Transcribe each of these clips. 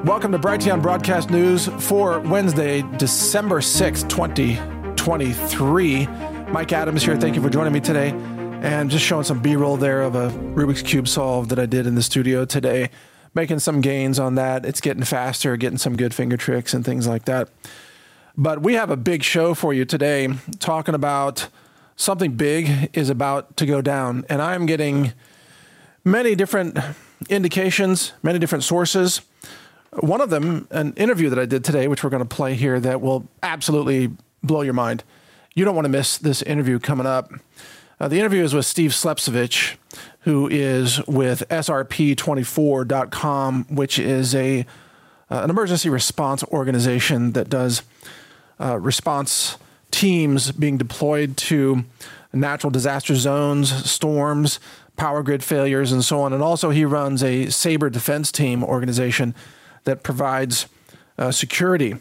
Welcome to Brighteon Broadcast News for Wednesday, December 6th, 2023. Mike Adams here. Thank you for joining me today. And just showing some B-roll there of a Rubik's Cube solve that I did in the studio today. Making some gains on that. It's getting faster, getting some good finger tricks and things like that. But we have a big show for you today, talking about something big is about to go down. And I'm getting many different indications, many different sources. One of them, an interview that I did today, which we're going to play here, that will absolutely blow your mind. You don't want to miss this interview coming up. The interview is with Steve Slepcevich, who is with SRP24.com, which is an emergency response organization that does response teams being deployed to natural disaster zones, storms, power grid failures, and so on. And also he runs a Sabre Defense Team organization that provides security,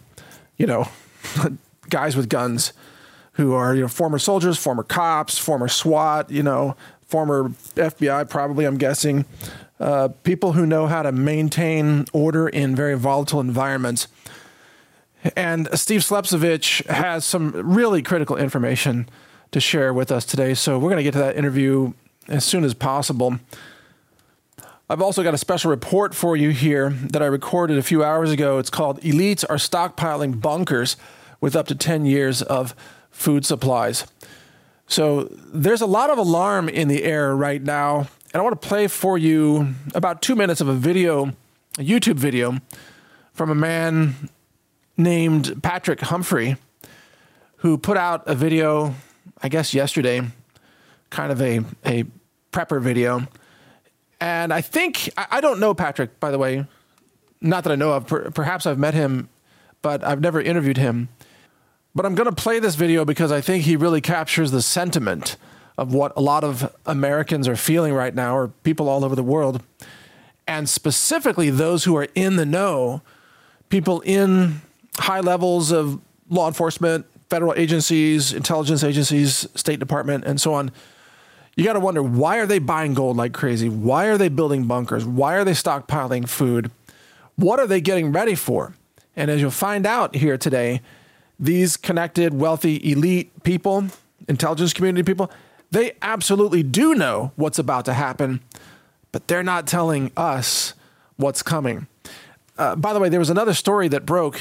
guys with guns who are, former soldiers, former cops, former SWAT, former FBI, probably, I'm guessing, people who know how to maintain order in very volatile environments. And Steve Slepcevich has some really critical information to share with us today. So we're going to get to that interview as soon as possible. I've also got a special report for you here that I recorded a few hours ago. It's called Elites Are Stockpiling Bunkers with Up to 10 Years of Food Supplies. So there's a lot of alarm in the air right now. And I want to play for you about 2 minutes of a YouTube video from a man named Patrick Humphrey, who put out a video, I guess yesterday, kind of a prepper video. And I think, I don't know Patrick, by the way, not that I know of. Perhaps I've met him, but I've never interviewed him. But I'm going to play this video because I think he really captures the sentiment of what a lot of Americans are feeling right now, or people all over the world. And specifically those who are in the know, people in high levels of law enforcement, federal agencies, intelligence agencies, State Department, and so on. You got to wonder, why are they buying gold like crazy? Why are they building bunkers? Why are they stockpiling food? What are they getting ready for? And as you'll find out here today, these connected, wealthy, elite people, intelligence community people, they absolutely do know what's about to happen, but they're not telling us what's coming. By the way, there was another story that broke,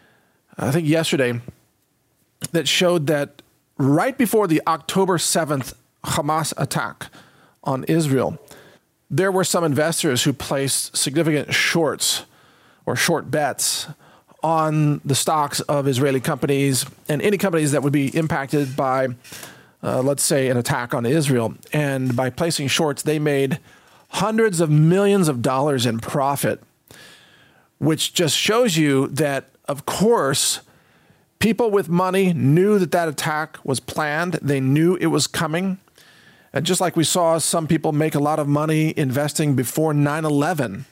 I think yesterday, that showed that right before the October 7th Hamas attack on Israel, there were some investors who placed significant shorts or short bets on the stocks of Israeli companies and any companies that would be impacted by, let's say, an attack on Israel. And by placing shorts, they made hundreds of millions of dollars in profit, which just shows you that, of course, people with money knew that that attack was planned. They knew it was coming. And just like we saw some people make a lot of money investing before 9/11.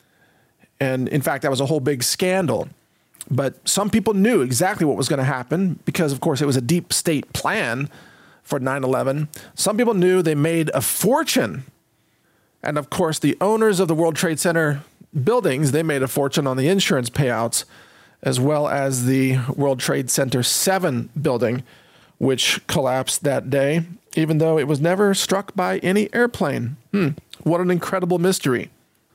And in fact, that was a whole big scandal. But some people knew exactly what was going to happen because, of course, it was a deep state plan for 9/11. Some people knew, they made a fortune. And of course, the owners of the World Trade Center buildings, they made a fortune on the insurance payouts, as well as the World Trade Center 7 building, which collapsed that day, even though it was never struck by any airplane. What an incredible mystery.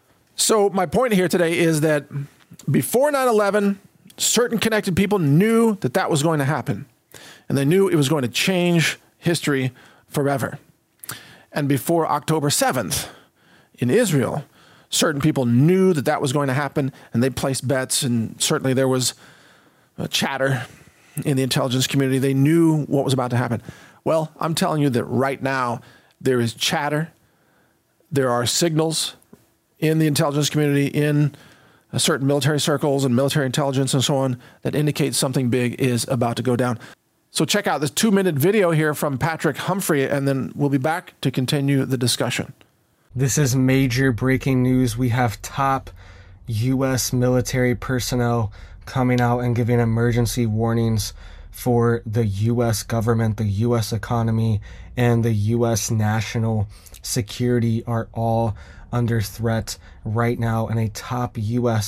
So my point here today is that before 9/11, certain connected people knew that that was going to happen, and they knew it was going to change history forever. And before October 7th in Israel, certain people knew that that was going to happen, and they placed bets, and certainly there was chatter in the intelligence community. They knew what was about to happen. Well, I'm telling you that right now there is chatter. There are signals in the intelligence community, in certain military circles and military intelligence and so on, that indicate something big is about to go down. So check out this 2-minute video here from Patrick Humphrey, and then we'll be back to continue the discussion. This is major breaking news. We have top U.S. military personnel coming out and giving emergency warnings for the U.S. government, the U.S. economy, and the U.S. national security are all under threat right now. And a top U.S.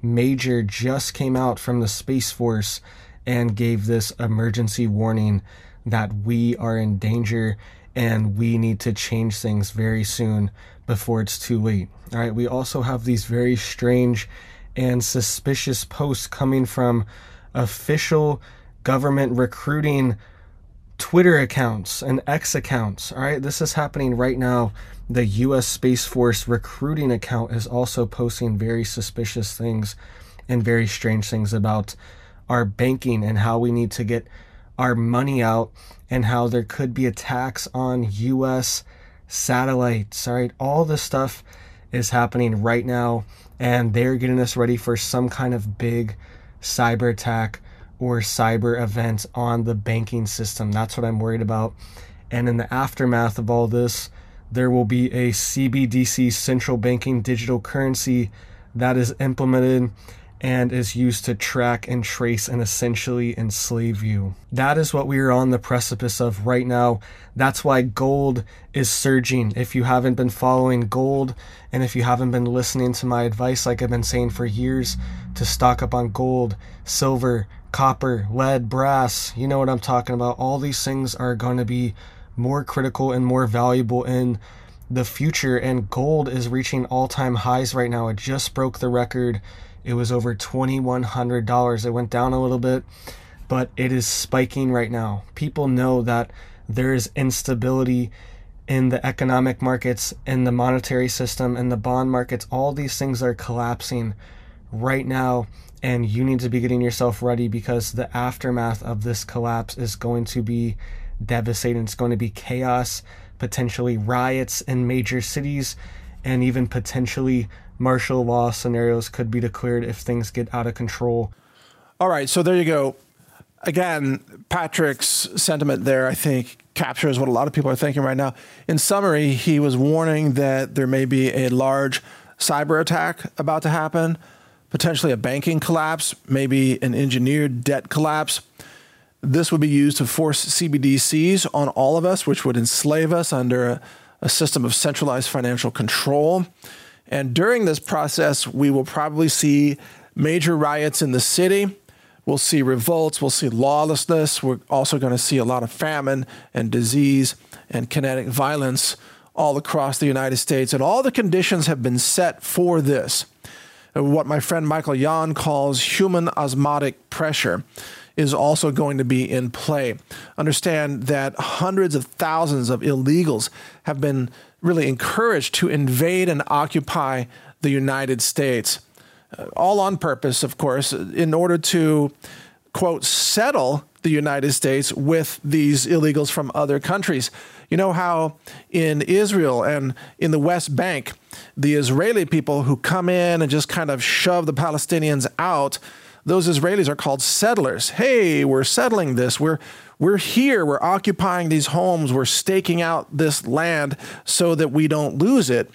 Major just came out from the Space Force and gave this emergency warning that we are in danger and we need to change things very soon before it's too late. All right, we also have these very strange and suspicious posts coming from official government recruiting Twitter accounts and X accounts. All right, this is happening right now. The U.S. Space Force recruiting account is also posting very suspicious things and very strange things about our banking and how we need to get our money out and how there could be attacks on U.S. satellites. All right, all this stuff is happening right now, and they're getting us ready for some kind of big cyber attack or cyber event on the banking system. That's what I'm worried about. And in the aftermath of all this, there will be a CBDC, central banking digital currency, that is implemented and is used to track and trace and essentially enslave you. That is what we are on the precipice of right now. That's why gold is surging. If you haven't been following gold, and if you haven't been listening to my advice like I've been saying for years, to stock up on gold, silver, copper, lead, brass, you know what I'm talking about. All these things are going to be more critical and more valuable in the future, and gold is reaching all-time highs right now. It just broke the record. It was over $2,100. It went down a little bit, but it is spiking right now. People know that there is instability in the economic markets, in the monetary system, in the bond markets. All these things are collapsing right now, and you need to be getting yourself ready, because the aftermath of this collapse is going to be devastating. It's going to be chaos, potentially riots in major cities, and even potentially martial law scenarios could be declared if things get out of control. All right, so there you go. Again, Patrick's sentiment there, I think, captures what a lot of people are thinking right now. In summary, he was warning that there may be a large cyber attack about to happen, potentially a banking collapse, maybe an engineered debt collapse. This would be used to force CBDCs on all of us, which would enslave us under a system of centralized financial control. And during this process, we will probably see major riots in the city. We'll see revolts. We'll see lawlessness. We're also going to see a lot of famine and disease and kinetic violence all across the United States. And all the conditions have been set for this. What my friend Michael Yon calls human osmotic pressure is also going to be in play. Understand that hundreds of thousands of illegals have been really encouraged to invade and occupy the United States, all on purpose, of course, in order to, quote, settle the United States with these illegals from other countries. You know how in Israel and in the West Bank, the Israeli people who come in and just kind of shove the Palestinians out, those Israelis are called settlers. Hey, we're settling this. We're here. We're occupying these homes. We're staking out this land so that we don't lose it.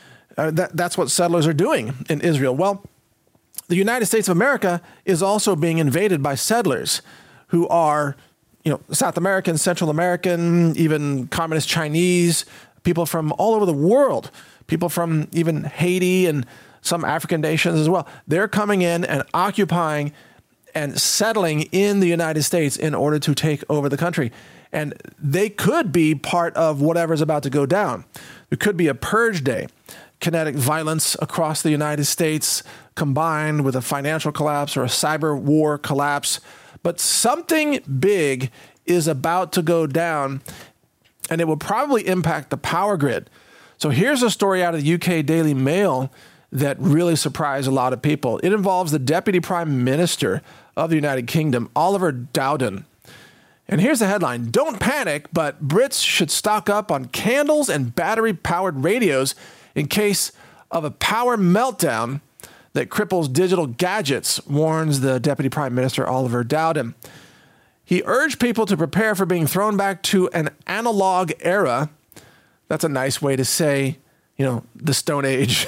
That's what settlers are doing in Israel. Well, the United States of America is also being invaded by settlers who are, South American, Central American, even communist Chinese, people from all over the world, people from even Haiti and some African nations as well. They're coming in and occupying and settling in the United States in order to take over the country. And they could be part of whatever's about to go down. There could be a purge day, kinetic violence across the United States combined with a financial collapse or a cyber war collapse. But something big is about to go down, and it will probably impact the power grid. So here's a story out of the UK Daily Mail that really surprised a lot of people. It involves the Deputy Prime Minister of the United Kingdom, Oliver Dowden. And here's the headline: "Don't panic, but Brits should stock up on candles and battery-powered radios in case of a power meltdown that cripples digital gadgets," warns the Deputy Prime Minister, Oliver Dowden. He urged people to prepare for being thrown back to an analog era. That's a nice way to say, the Stone Age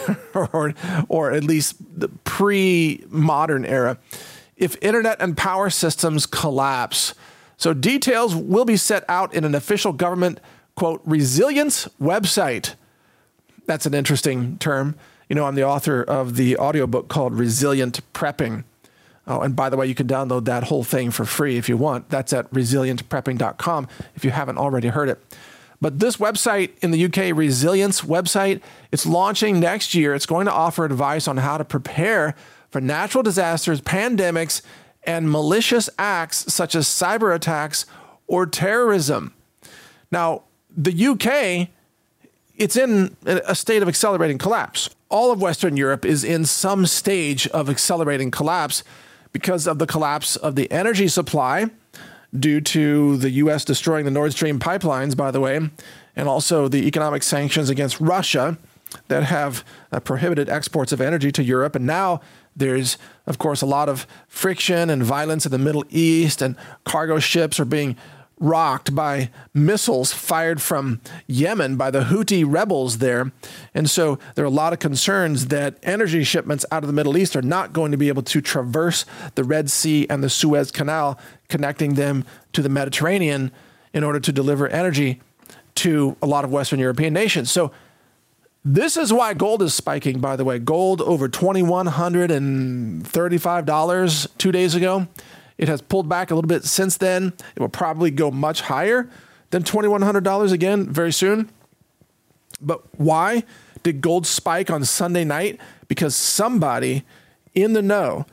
or at least the pre-modern era, if internet and power systems collapse. So details will be set out in an official government, quote, resilience website. That's an interesting term. I'm the author of the audiobook called Resilient Prepping. Oh, and by the way, you can download that whole thing for free if you want. That's at resilientprepping.com if you haven't already heard it. But this website in the UK, Resilience website, it's launching next year. It's going to offer advice on how to prepare for natural disasters, pandemics, and malicious acts such as cyber attacks or terrorism. Now, the UK, it's in a state of accelerating collapse. All of Western Europe is in some stage of accelerating collapse because of the collapse of the energy supply due to the U.S. destroying the Nord Stream pipelines, by the way, and also the economic sanctions against Russia that have prohibited exports of energy to Europe. And now there's, of course, a lot of friction and violence in the Middle East, and cargo ships are being rocked by missiles fired from Yemen by the Houthi rebels there. And so there are a lot of concerns that energy shipments out of the Middle East are not going to be able to traverse the Red Sea and the Suez Canal, connecting them to the Mediterranean in order to deliver energy to a lot of Western European nations. So this is why gold is spiking, by the way. Gold over $2,135 2 days ago. It has pulled back a little bit since then. It will probably go much higher than $2,100 again very soon. But why did gold spike on Sunday night? Because somebody in the know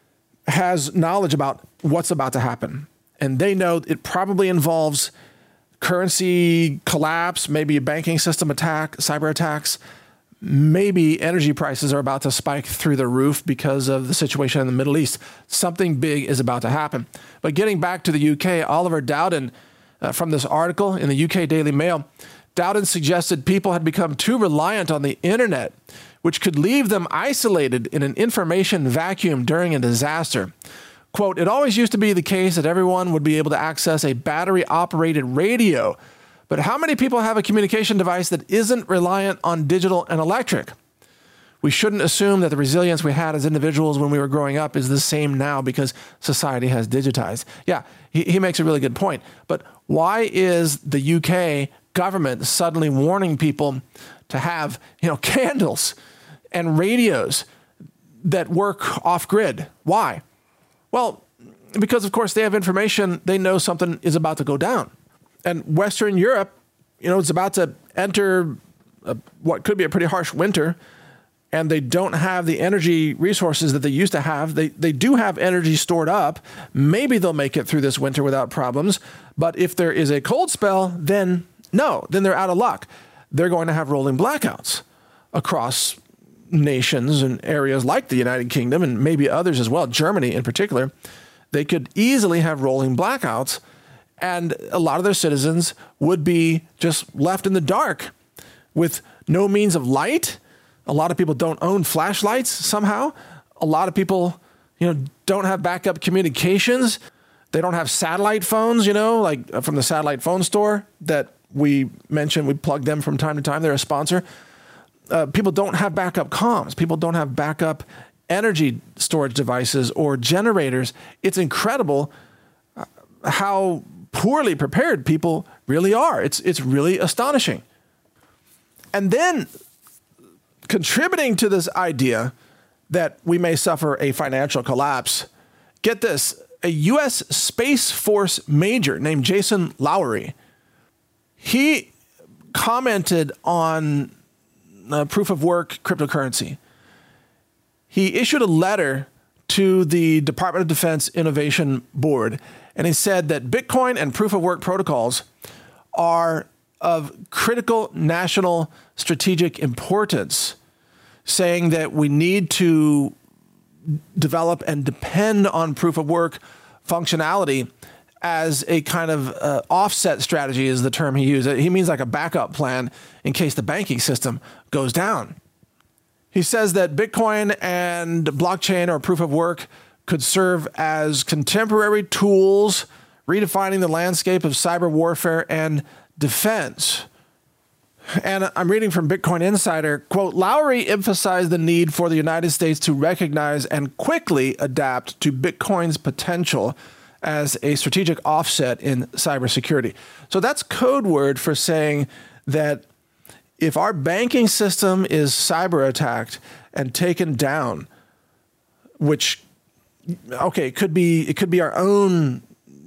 has knowledge about what's about to happen. And they know it probably involves currency collapse, maybe a banking system attack, cyber attacks. Maybe energy prices are about to spike through the roof because of the situation in the Middle East. Something big is about to happen. But getting back to the UK, Oliver Dowden, from this article in the UK Daily Mail, Dowden suggested people had become too reliant on the internet, which could leave them isolated in an information vacuum during a disaster. Quote, "It always used to be the case that everyone would be able to access a battery-operated radio. But how many people have a communication device that isn't reliant on digital and electric? We shouldn't assume that the resilience we had as individuals when we were growing up is the same now because society has digitized." Yeah, he makes a really good point. But why is the UK government suddenly warning people to have, candles and radios that work off-grid? Why? Well, because, of course, they have information. They know something is about to go down. And Western Europe, it's about to enter what could be a pretty harsh winter, and they don't have the energy resources that they used to have. They do have energy stored up. Maybe they'll make it through this winter without problems. But if there is a cold spell, then they're out of luck. They're going to have rolling blackouts across nations and areas like the United Kingdom and maybe others as well, Germany in particular. They could easily have rolling blackouts, and a lot of their citizens would be just left in the dark with no means of light. A lot of people don't own flashlights somehow. A lot of people, don't have backup communications. They don't have satellite phones, like from the satellite phone store that we mentioned. We plug them from time to time. They're a sponsor. People don't have backup comms. People don't have backup energy storage devices or generators. It's incredible how poorly prepared people really are. It's really astonishing. And then contributing to this idea that we may suffer a financial collapse, get this, a U.S. Space Force major named Jason Lowery, he commented on proof of work cryptocurrency. He issued a letter to the Department of Defense Innovation Board, and he said that Bitcoin and proof of work protocols are of critical national strategic importance, saying that we need to develop and depend on proof of work functionality as a kind of offset strategy is the term he used. He means like a backup plan in case the banking system goes down. He says that Bitcoin and blockchain or proof of work could serve as contemporary tools, redefining the landscape of cyber warfare and defense. And I'm reading from Bitcoin Insider, quote, "Lowery emphasized the need for the United States to recognize and quickly adapt to Bitcoin's potential as a strategic offset in cybersecurity." So that's code word for saying that if our banking system is cyber attacked and taken down, which, okay, it could be our own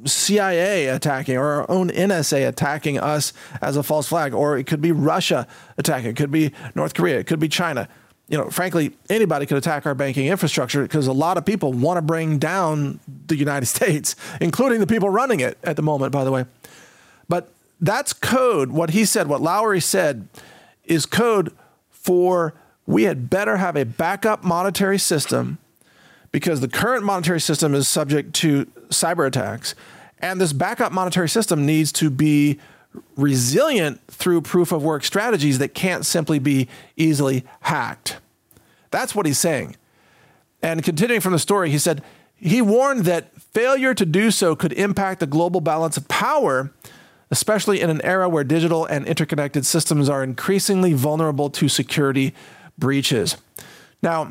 CIA attacking or our own NSA attacking us as a false flag, or it could be Russia attacking, it could be North Korea, it could be China. Frankly, anybody could attack our banking infrastructure because a lot of people want to bring down the United States, including the people running it at the moment, by the way. But that's code. What he said, what Lowery said, is code for we had better have a backup monetary system because the current monetary system is subject to cyber attacks. And this backup monetary system needs to be resilient through proof of work strategies that can't simply be easily hacked. That's what he's saying. And continuing from the story, he said, he warned that failure to do so could impact the global balance of power, especially in an era where digital and interconnected systems are increasingly vulnerable to security breaches. Now,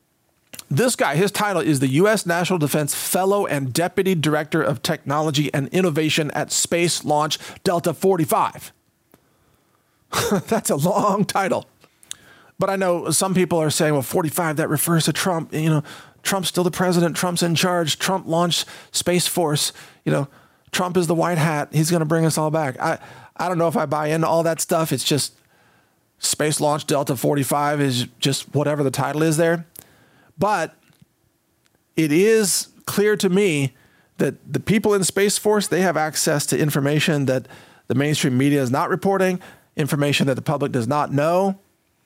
this guy, his title is the U.S. National Defense Fellow and Deputy Director of Technology and Innovation at Space Launch Delta 45. That's a long title. But I know some people are saying, well, 45, that refers to Trump. Trump's still the president. Trump's in charge. Trump launched Space Force. Trump is the white hat. He's going to bring us all back. I don't know if I buy into all that stuff. It's just Space Launch Delta 45 is just whatever the title is there. But it is clear to me that the people in Space Force, they have access to information that the mainstream media is not reporting, information that the public does not know,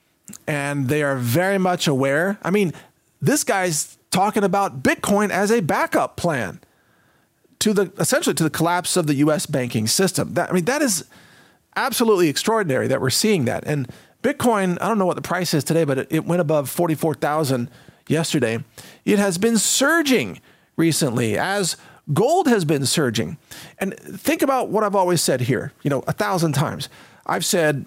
and they are very much aware. I mean, this guy's talking about Bitcoin as a backup plan essentially to the collapse of the U.S. banking system. That is absolutely extraordinary that we're seeing that. And Bitcoin, I don't know what the price is today, but it went above 44,000 yesterday. It has been surging recently as gold has been surging. And think about what I've always said here, 1,000 times. I've said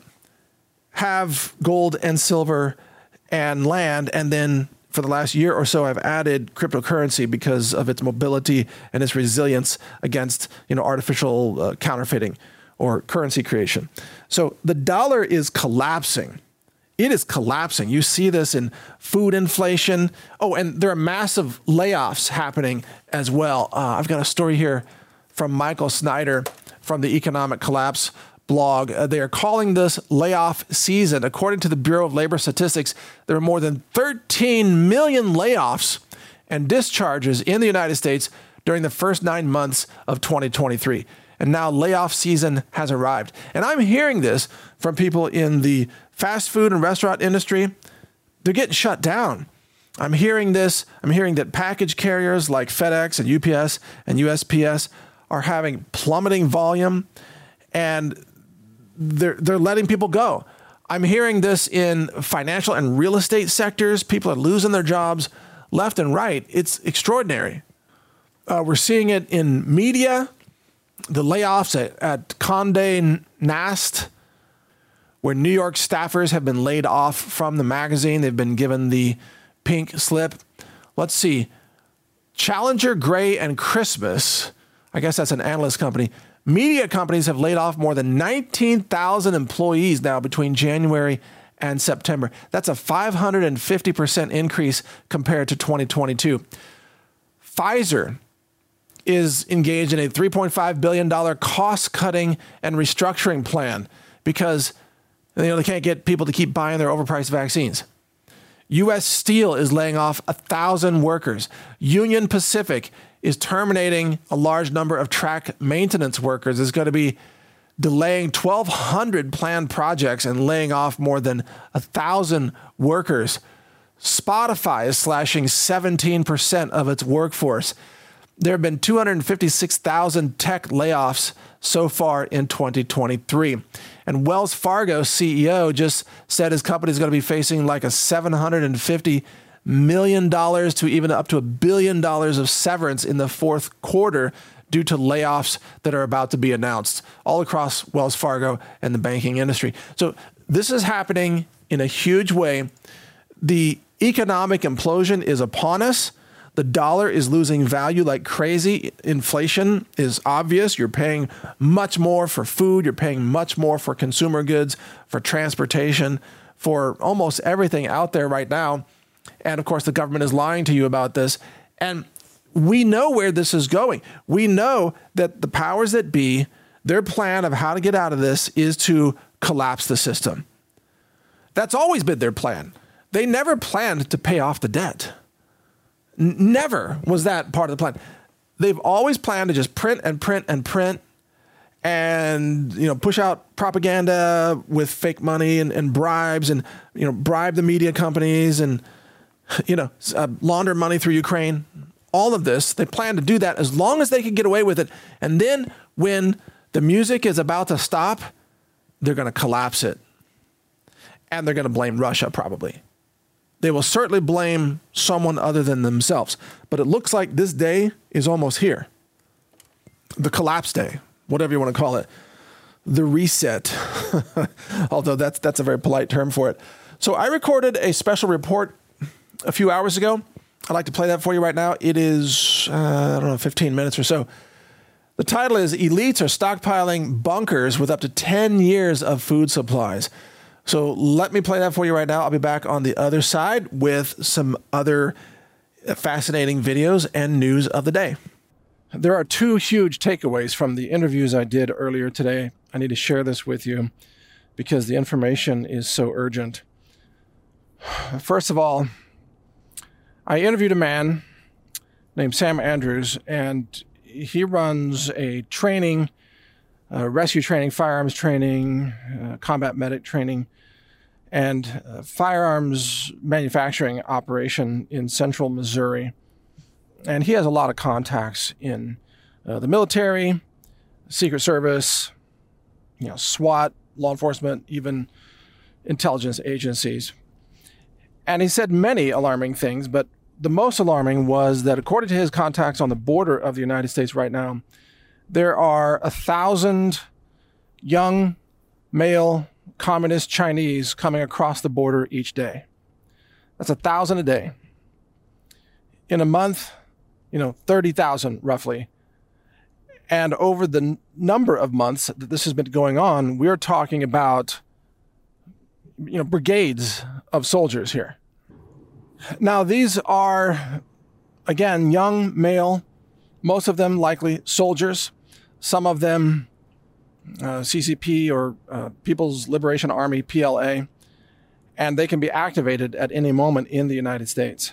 have gold and silver and land, and then for the last year or so, I've added cryptocurrency because of its mobility and its resilience against, artificial counterfeiting or currency creation. So the dollar is collapsing. It is collapsing. You see this in food inflation. Oh, and there are massive layoffs happening as well. I've got a story here from Michael Snyder from the Economic Collapse blog. They are calling this layoff season. According to the Bureau of Labor Statistics, there are more than 13 million layoffs and discharges in the United States during the first 9 months of 2023. And now layoff season has arrived. And I'm hearing this from people in the fast food and restaurant industry. They're getting shut down. I'm hearing this. I'm hearing that package carriers like FedEx and UPS and USPS are having plummeting volume, and they're letting people go. I'm hearing this in financial and real estate sectors. People are losing their jobs left and right. It's extraordinary. We're seeing it in media, the layoffs at Condé Nast, where New York staffers have been laid off from the magazine. They've been given the pink slip. Let's see. Challenger, Gray, and Christmas, I guess that's an analyst company. Media companies have laid off more than 19,000 employees now between January and September. That's a 550% increase compared to 2022. Pfizer is engaged in a $3.5 billion cost-cutting and restructuring plan because they can't get people to keep buying their overpriced vaccines. U.S. Steel is laying off 1,000 workers. Union Pacific is terminating a large number of track maintenance workers. It's going to be delaying 1,200 planned projects and laying off more than 1,000 workers. Spotify is slashing 17% of its workforce. There have been 256,000 tech layoffs so far in 2023. And Wells Fargo CEO just said his company is going to be facing like a $750 million to even up to $1 billion of severance in the fourth quarter due to layoffs that are about to be announced all across Wells Fargo and the banking industry. So this is happening in a huge way. The economic implosion is upon us. The dollar is losing value like crazy. Inflation is obvious. You're paying much more for food. You're paying much more for consumer goods, for transportation, for almost everything out there right now. And of course, the government is lying to you about this. And we know where this is going. We know that the powers that be, their plan of how to get out of this is to collapse the system. That's always been their plan. They never planned to pay off the debt. Never was that part of the plan. They've always planned to just print and print and print and, push out propaganda with fake money and bribes and, bribe the media companies and, launder money through Ukraine. All of this, they plan to do that as long as they can get away with it. And then when the music is about to stop, they're going to collapse it. And they're going to blame Russia, probably. They will certainly blame someone other than themselves. But it looks like this day is almost here. The collapse day, whatever you want to call it. The reset, although that's a very polite term for it. So I recorded a special report a few hours ago. I'd like to play that for you right now. It is, 15 minutes or so. The title is Elites Are Stockpiling Bunkers with Up to 10 Years of Food Supplies. So let me play that for you right now. I'll be back on the other side with some other fascinating videos and news of the day. There are two huge takeaways from the interviews I did earlier today. I need to share this with you because the information is so urgent. First of all, I interviewed a man named Sam Andrews, and he runs a training, rescue training, firearms training, combat medic training, and firearms manufacturing operation in central Missouri. And he has a lot of contacts in the military, Secret Service, SWAT, law enforcement, even intelligence agencies. And he said many alarming things, but the most alarming was that according to his contacts on the border of the United States right now, there are 1,000 young male communist Chinese coming across the border each day. That's 1,000 a day. In a month, 30,000 roughly. And over the number of months that this has been going on, we're talking about, brigades of soldiers here. Now, these are, again, young male, most of them likely soldiers, some of them CCP or People's Liberation Army, PLA, and they can be activated at any moment in the United States.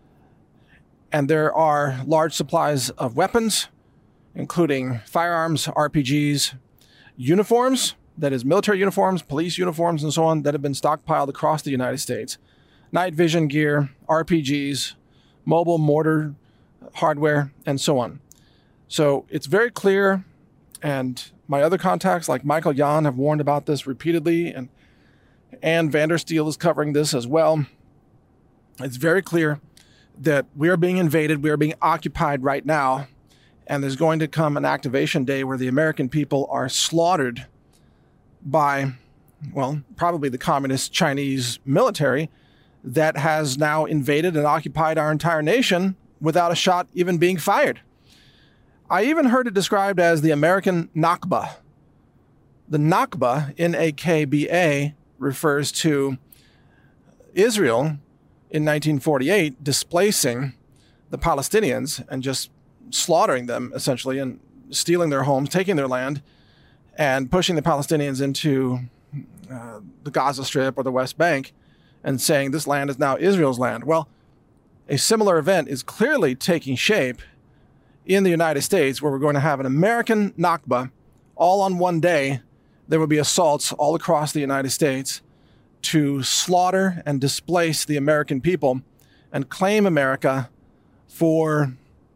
And there are large supplies of weapons, including firearms, RPGs, uniforms, that is military uniforms, police uniforms, and so on, that have been stockpiled across the United States. Night vision gear, RPGs, mobile mortar hardware, and so on. So it's very clear, and my other contacts like Michael Yan have warned about this repeatedly, and Ann Vandersteel is covering this as well. It's very clear that we are being invaded, we are being occupied right now, and there's going to come an activation day where the American people are slaughtered by, probably the communist Chinese military that has now invaded and occupied our entire nation without a shot even being fired. I even heard it described as the American Nakba. The Nakba, Nakba, refers to Israel in 1948 displacing the Palestinians and just slaughtering them, essentially, and stealing their homes, taking their land, and pushing the Palestinians into the Gaza Strip or the West Bank and saying this land is now Israel's land. Well, a similar event is clearly taking shape in the United States, where we're going to have an American Nakba all on one day. There will be assaults all across the United States to slaughter and displace the American people and claim America for,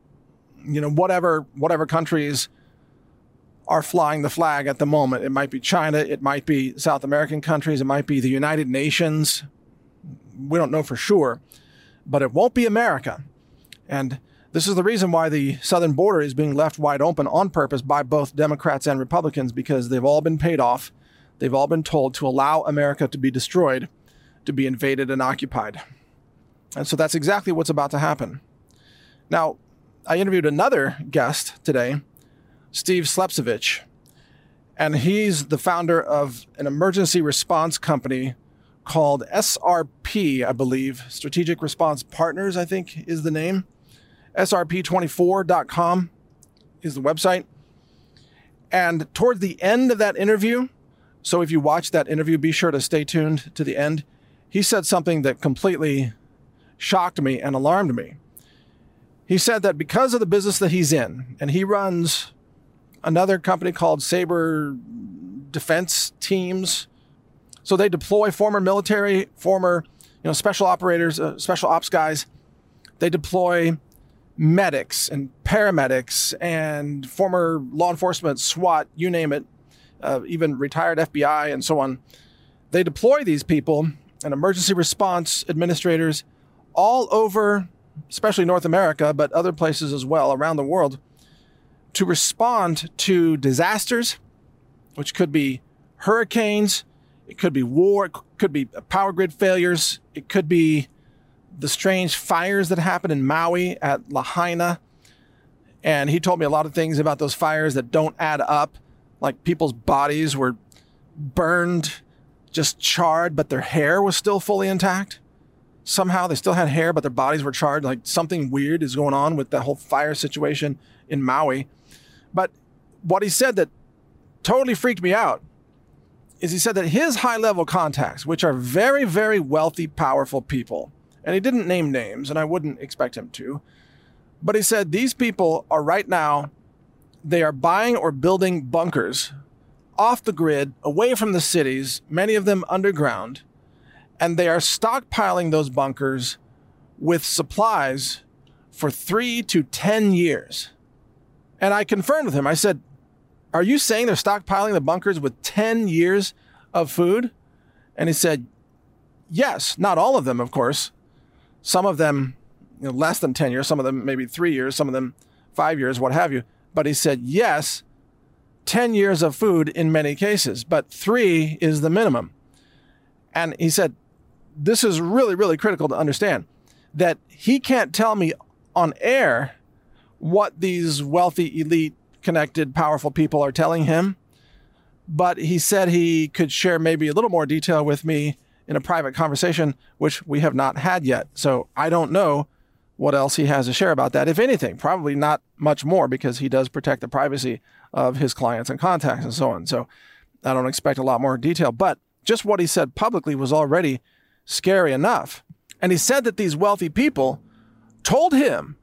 whatever countries are flying the flag at the moment. It might be China, it might be South American countries, it might be the United Nations. We don't know for sure, but it won't be America. And this is the reason why the southern border is being left wide open on purpose by both Democrats and Republicans, because they've all been paid off. They've all been told to allow America to be destroyed, to be invaded and occupied. And so that's exactly what's about to happen. Now, I interviewed another guest today, Steve Slepcevich, and he's the founder of an emergency response company called SRP, I believe. Strategic Response Partners, I think, is the name. SRP24.com is the website. And toward the end of that interview, so if you watch that interview, be sure to stay tuned to the end, he said something that completely shocked me and alarmed me. He said that because of the business that he's in, and he runs another company called Sabre Defense Teams, so they deploy former military, former special operators, special ops guys. They deploy medics and paramedics and former law enforcement, SWAT, you name it, even retired FBI and so on. They deploy these people and emergency response administrators all over, especially North America, but other places as well around the world, to respond to disasters, which could be hurricanes, it could be war, it could be power grid failures, it could be the strange fires that happened in Maui at Lahaina. And he told me a lot of things about those fires that don't add up, like people's bodies were burned, just charred, but their hair was still fully intact. Somehow they still had hair, but their bodies were charred. Like something weird is going on with the whole fire situation in Maui. But what he said that totally freaked me out is he said that his high-level contacts, which are very, very wealthy, powerful people, and he didn't name names, and I wouldn't expect him to, but he said these people are right now, they are buying or building bunkers off the grid, away from the cities, many of them underground, and they are stockpiling those bunkers with supplies for 3 to 10 years. And I confirmed with him. I said, are you saying they're stockpiling the bunkers with 10 years of food? And he said, yes, not all of them, of course. Some of them less than 10 years, some of them maybe 3 years, some of them 5 years, what have you. But he said, yes, 10 years of food in many cases, but 3 is the minimum. And he said, this is really, really critical to understand, that he can't tell me on air what these wealthy, elite, connected, powerful people are telling him. But he said he could share maybe a little more detail with me in a private conversation, which we have not had yet. So I don't know what else he has to share about that, if anything. Probably not much more, because he does protect the privacy of his clients and contacts and so on. So I don't expect a lot more detail. But just what he said publicly was already scary enough. And he said that these wealthy people told him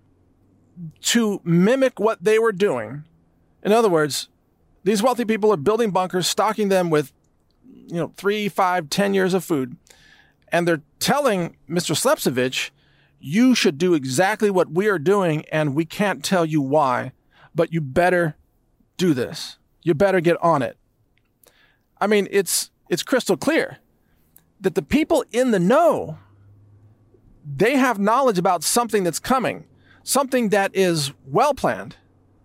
to mimic what they were doing. In other words, these wealthy people are building bunkers, stocking them with 3, 5, 10 years of food. And they're telling Mr. Slepcevich, you should do exactly what we are doing, and we can't tell you why, but you better do this. You better get on it. I mean, it's crystal clear that the people in the know, they have knowledge about something that's coming, something that is well planned.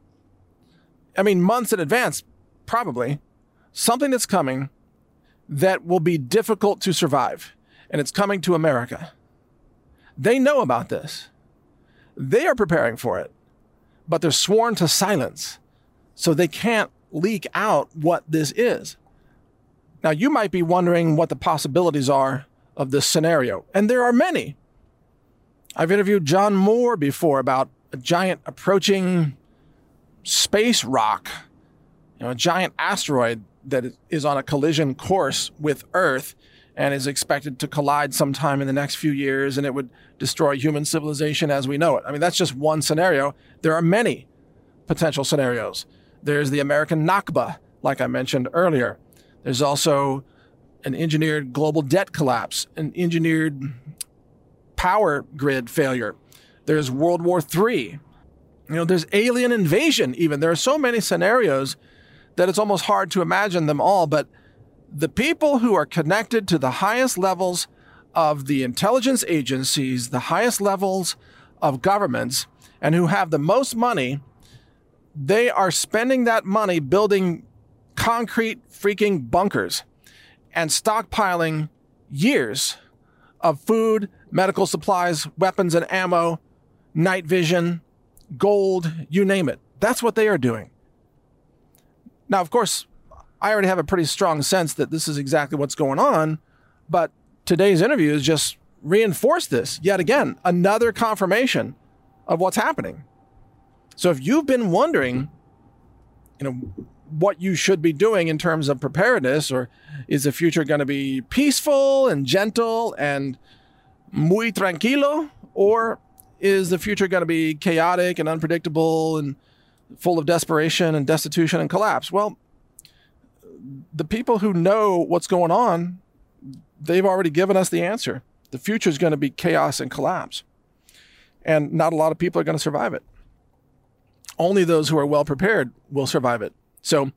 I mean, months in advance, probably, something that's coming that will be difficult to survive, and it's coming to America. They know about this. They are preparing for it, but they're sworn to silence, so they can't leak out what this is. Now, you might be wondering what the possibilities are of this scenario, and there are many. I've interviewed John Moore before about a giant approaching space rock, a giant asteroid that is on a collision course with Earth and is expected to collide sometime in the next few years, and it would destroy human civilization as we know it. I mean, that's just one scenario. There are many potential scenarios. There's the American Nakba, like I mentioned earlier. There's also an engineered global debt collapse, an engineered power grid failure. There's World War III. There's alien invasion even. There are so many scenarios that it's almost hard to imagine them all. But the people who are connected to the highest levels of the intelligence agencies, the highest levels of governments, and who have the most money, they are spending that money building concrete freaking bunkers and stockpiling years of food, medical supplies, weapons and ammo, night vision, gold, you name it. That's what they are doing. Now, of course, I already have a pretty strong sense that this is exactly what's going on, but today's interview has just reinforced this yet again, another confirmation of what's happening. So if you've been wondering, what you should be doing in terms of preparedness, or is the future going to be peaceful and gentle and muy tranquilo, or is the future going to be chaotic and unpredictable and full of desperation and destitution and collapse? Well, the people who know what's going on, they've already given us the answer. The future is going to be chaos and collapse. And not a lot of people are going to survive it. Only those who are well prepared will survive it. So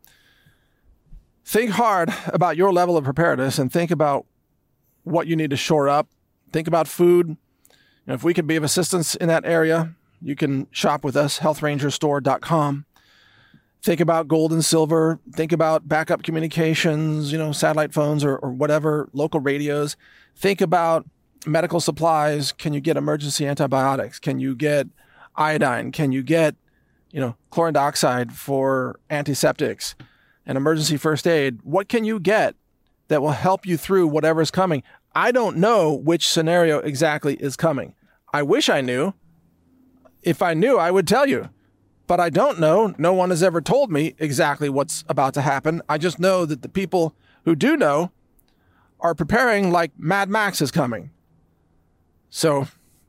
think hard about your level of preparedness and think about what you need to shore up. Think about food. If we could be of assistance in that area, you can shop with us, healthrangerstore.com. Think about gold and silver. Think about backup communications, satellite phones or whatever, local radios. Think about medical supplies. Can you get emergency antibiotics? Can you get iodine? Can you get, chlorine dioxide for antiseptics and emergency first aid? What can you get that will help you through whatever is coming? I don't know which scenario exactly is coming. I wish I knew. If I knew, I would tell you. But I don't know. No one has ever told me exactly what's about to happen. I just know that the people who do know are preparing like Mad Max is coming. So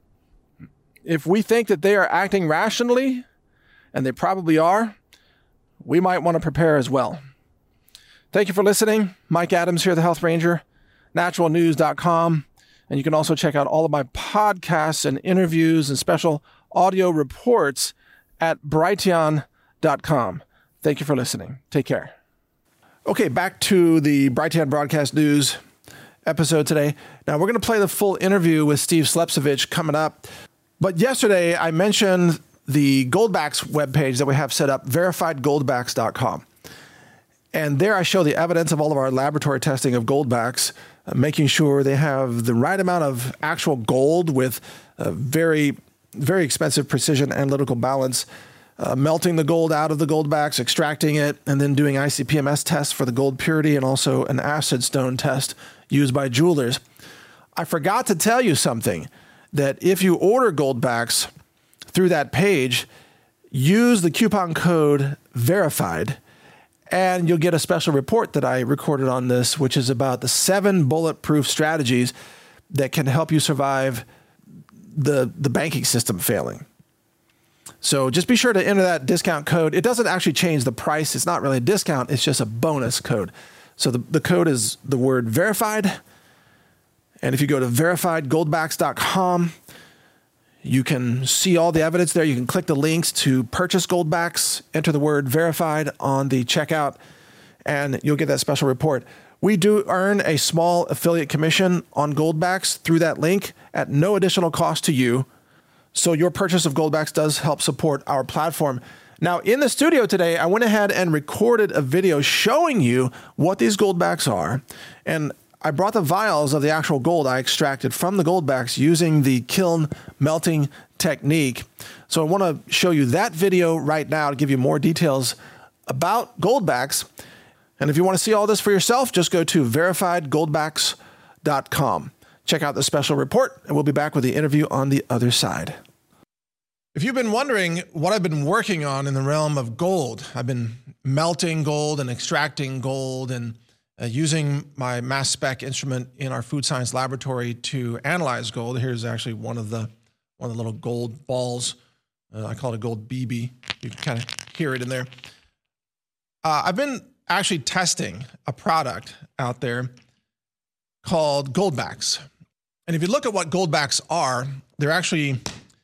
if we think that they are acting rationally, and they probably are, we might want to prepare as well. Thank you for listening. Mike Adams here, the Health Ranger, naturalnews.com. And you can also check out all of my podcasts and interviews and special audio reports at brighteon.com. Thank you for listening. Take care. Okay, back to the Brighteon Broadcast News episode today. Now, we're going to play the full interview with Steve Slepcevich coming up. But yesterday, I mentioned the Goldbacks webpage that we have set up, verifiedgoldbacks.com. And there I show the evidence of all of our laboratory testing of Goldbacks, making sure they have the right amount of actual gold with very, very expensive precision analytical balance, melting the gold out of the Goldbacks, extracting it, and then doing ICP-MS tests for the gold purity and also an acid stone test used by jewelers. I forgot to tell you something, that if you order Goldbacks through that page, use the coupon code VERIFIED, and you'll get a special report that I recorded on this, which is about the 7 bulletproof strategies that can help you survive the banking system failing. So just be sure to enter that discount code. It doesn't actually change the price. It's not really a discount. It's just a bonus code. So the code is the word verified. And if you go to verifiedgoldbacks.com, you can see all the evidence there. You can click the links to purchase Goldbacks, enter the word verified on the checkout, and you'll get that special report. We do earn a small affiliate commission on Goldbacks through that link at no additional cost to you. So your purchase of Goldbacks does help support our platform. Now, in the studio today, I went ahead and recorded a video showing you what these Goldbacks are. And I brought the vials of the actual gold I extracted from the Goldbacks using the kiln melting technique. So I want to show you that video right now to give you more details about Goldbacks. And if you want to see all this for yourself, just go to verifiedgoldbacks.com. Check out the special report, and we'll be back with the interview on the other side. If you've been wondering what I've been working on in the realm of gold, I've been melting gold and extracting gold and using my mass spec instrument in our food science laboratory to analyze gold. Here's actually one of the little gold balls. I call it a gold BB. You can kind of hear it in there. I've been actually testing a product out there called Goldbacks. And if you look at what Goldbacks are, they're actually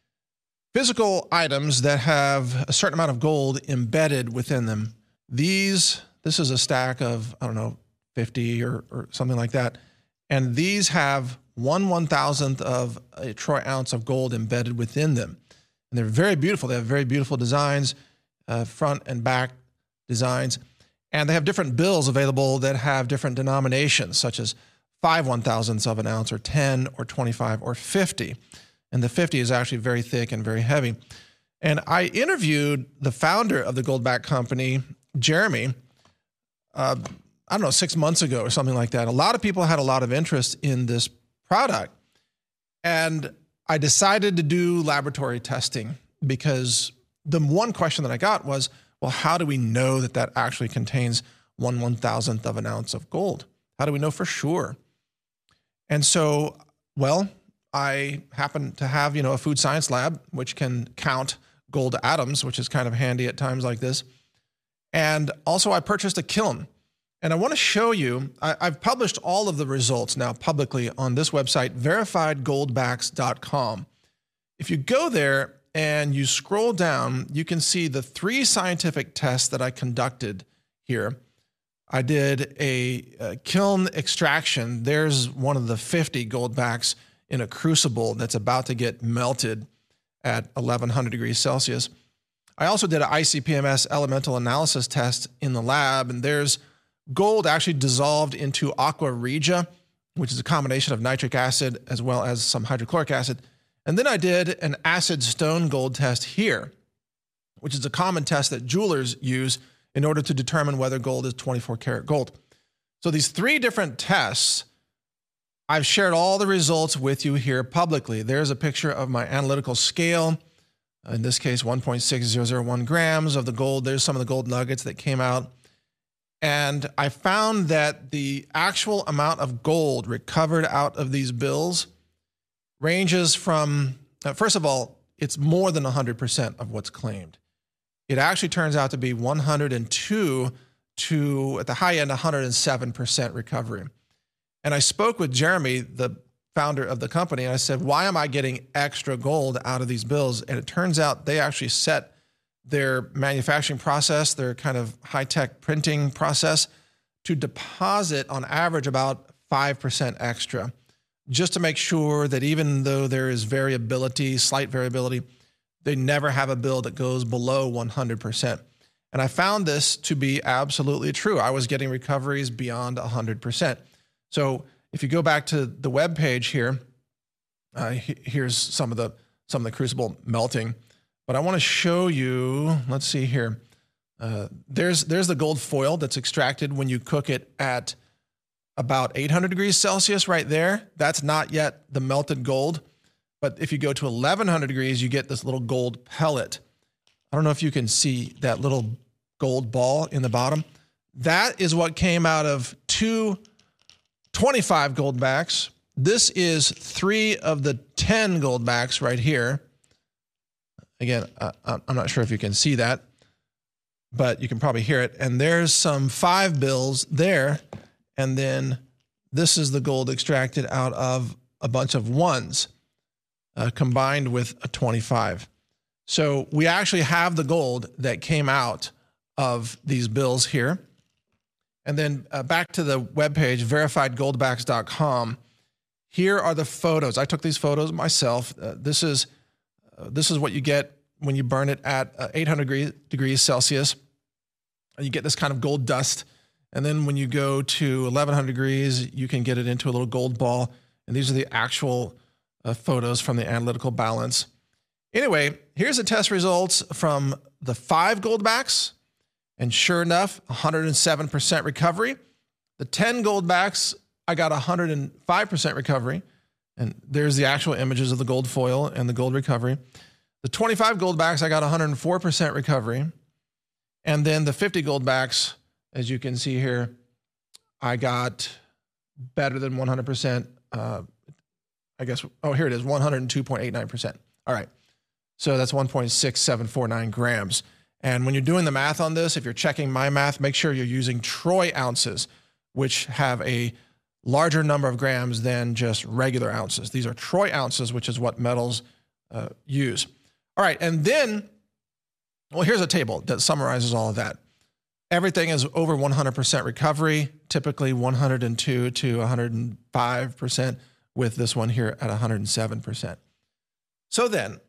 physical items that have a certain amount of gold embedded within them. This is a stack of, 50 or something like that. And these have 1/1000th of a troy ounce of gold embedded within them. And they're very beautiful. They have very beautiful designs, front and back designs. And they have different bills available that have different denominations, such as 5/1000ths of an ounce, or 10, or 25, or 50. And the 50 is actually very thick and very heavy. And I interviewed the founder of the Goldback Company, Jeremy, I don't know, 6 months ago or something like that. A lot of people had a lot of interest in this product. And I decided to do laboratory testing because the one question that I got was, well, how do we know that that actually contains 1/1000th of an ounce of gold? How do we know for sure? And so, well, I happen to have, a food science lab, which can count gold atoms, which is kind of handy at times like this. And also I purchased a kiln. And I want to show you, I've published all of the results now publicly on this website, verifiedgoldbacks.com. If you go there and you scroll down, you can see the 3 scientific tests that I conducted here. I did a kiln extraction. There's one of the 50 Goldbacks in a crucible that's about to get melted at 1100 degrees Celsius. I also did an ICP-MS elemental analysis test in the lab, and there's gold actually dissolved into aqua regia, which is a combination of nitric acid as well as some hydrochloric acid. And then I did an acid stone gold test here, which is a common test that jewelers use in order to determine whether gold is 24 karat gold. So these 3 different tests, I've shared all the results with you here publicly. There's a picture of my analytical scale. In this case, 1.6001 grams of the gold. There's some of the gold nuggets that came out. And I found that the actual amount of gold recovered out of these bills ranges from, first of all, it's more than 100% of what's claimed. It actually turns out to be 102 to, at the high end, 107% recovery. And I spoke with Jeremy, the founder of the company, and I said, why am I getting extra gold out of these bills? And it turns out they actually set their manufacturing process, their kind of high-tech printing process, to deposit on average about 5% extra, just to make sure that even though there is variability, slight variability, they never have a bill that goes below 100%. And I found this to be absolutely true. I was getting recoveries beyond 100%. So if you go back to the web page here, here's some of the crucible melting. But I want to show you, let's see here. There's the gold foil that's extracted when you cook it at about 800 degrees Celsius right there. That's not yet the melted gold. But if you go to 1100 degrees, you get this little gold pellet. I don't know if you can see that little gold ball in the bottom. That is what came out of 2 25 Goldbacks. This is 3 of the 10 Goldbacks right here. Again, I'm not sure if you can see that, but you can probably hear it. And there's some 5 bills there. And then this is the gold extracted out of a bunch of 1s combined with a 25. So we actually have the gold that came out of these bills here. And then back to the webpage, verifiedgoldbacks.com. Here are the photos. I took these photos myself. This is what you get when you burn it at 800 degrees Celsius. And you get this kind of gold dust. And then when you go to 1100 degrees, you can get it into a little gold ball. And these are the actual photos from the analytical balance. Anyway, here's the test results from the 5 Goldbacks. And sure enough, 107% recovery. The 10 Goldbacks, I got 105% recovery. And there's the actual images of the gold foil and the gold recovery. The 25 Goldbacks, I got 104% recovery. And then the 50 Goldbacks, as you can see here, I got better than 100%. I guess, oh, here it is, 102.89%. All right. So that's 1.6749 grams. And when you're doing the math on this, if you're checking my math, make sure you're using troy ounces, which have a larger number of grams than just regular ounces. These are troy ounces, which is what metals use. All right. And then, well, here's a table that summarizes all of that. Everything is over 100% recovery, typically 102 to 105%, with this one here at 107%. So then,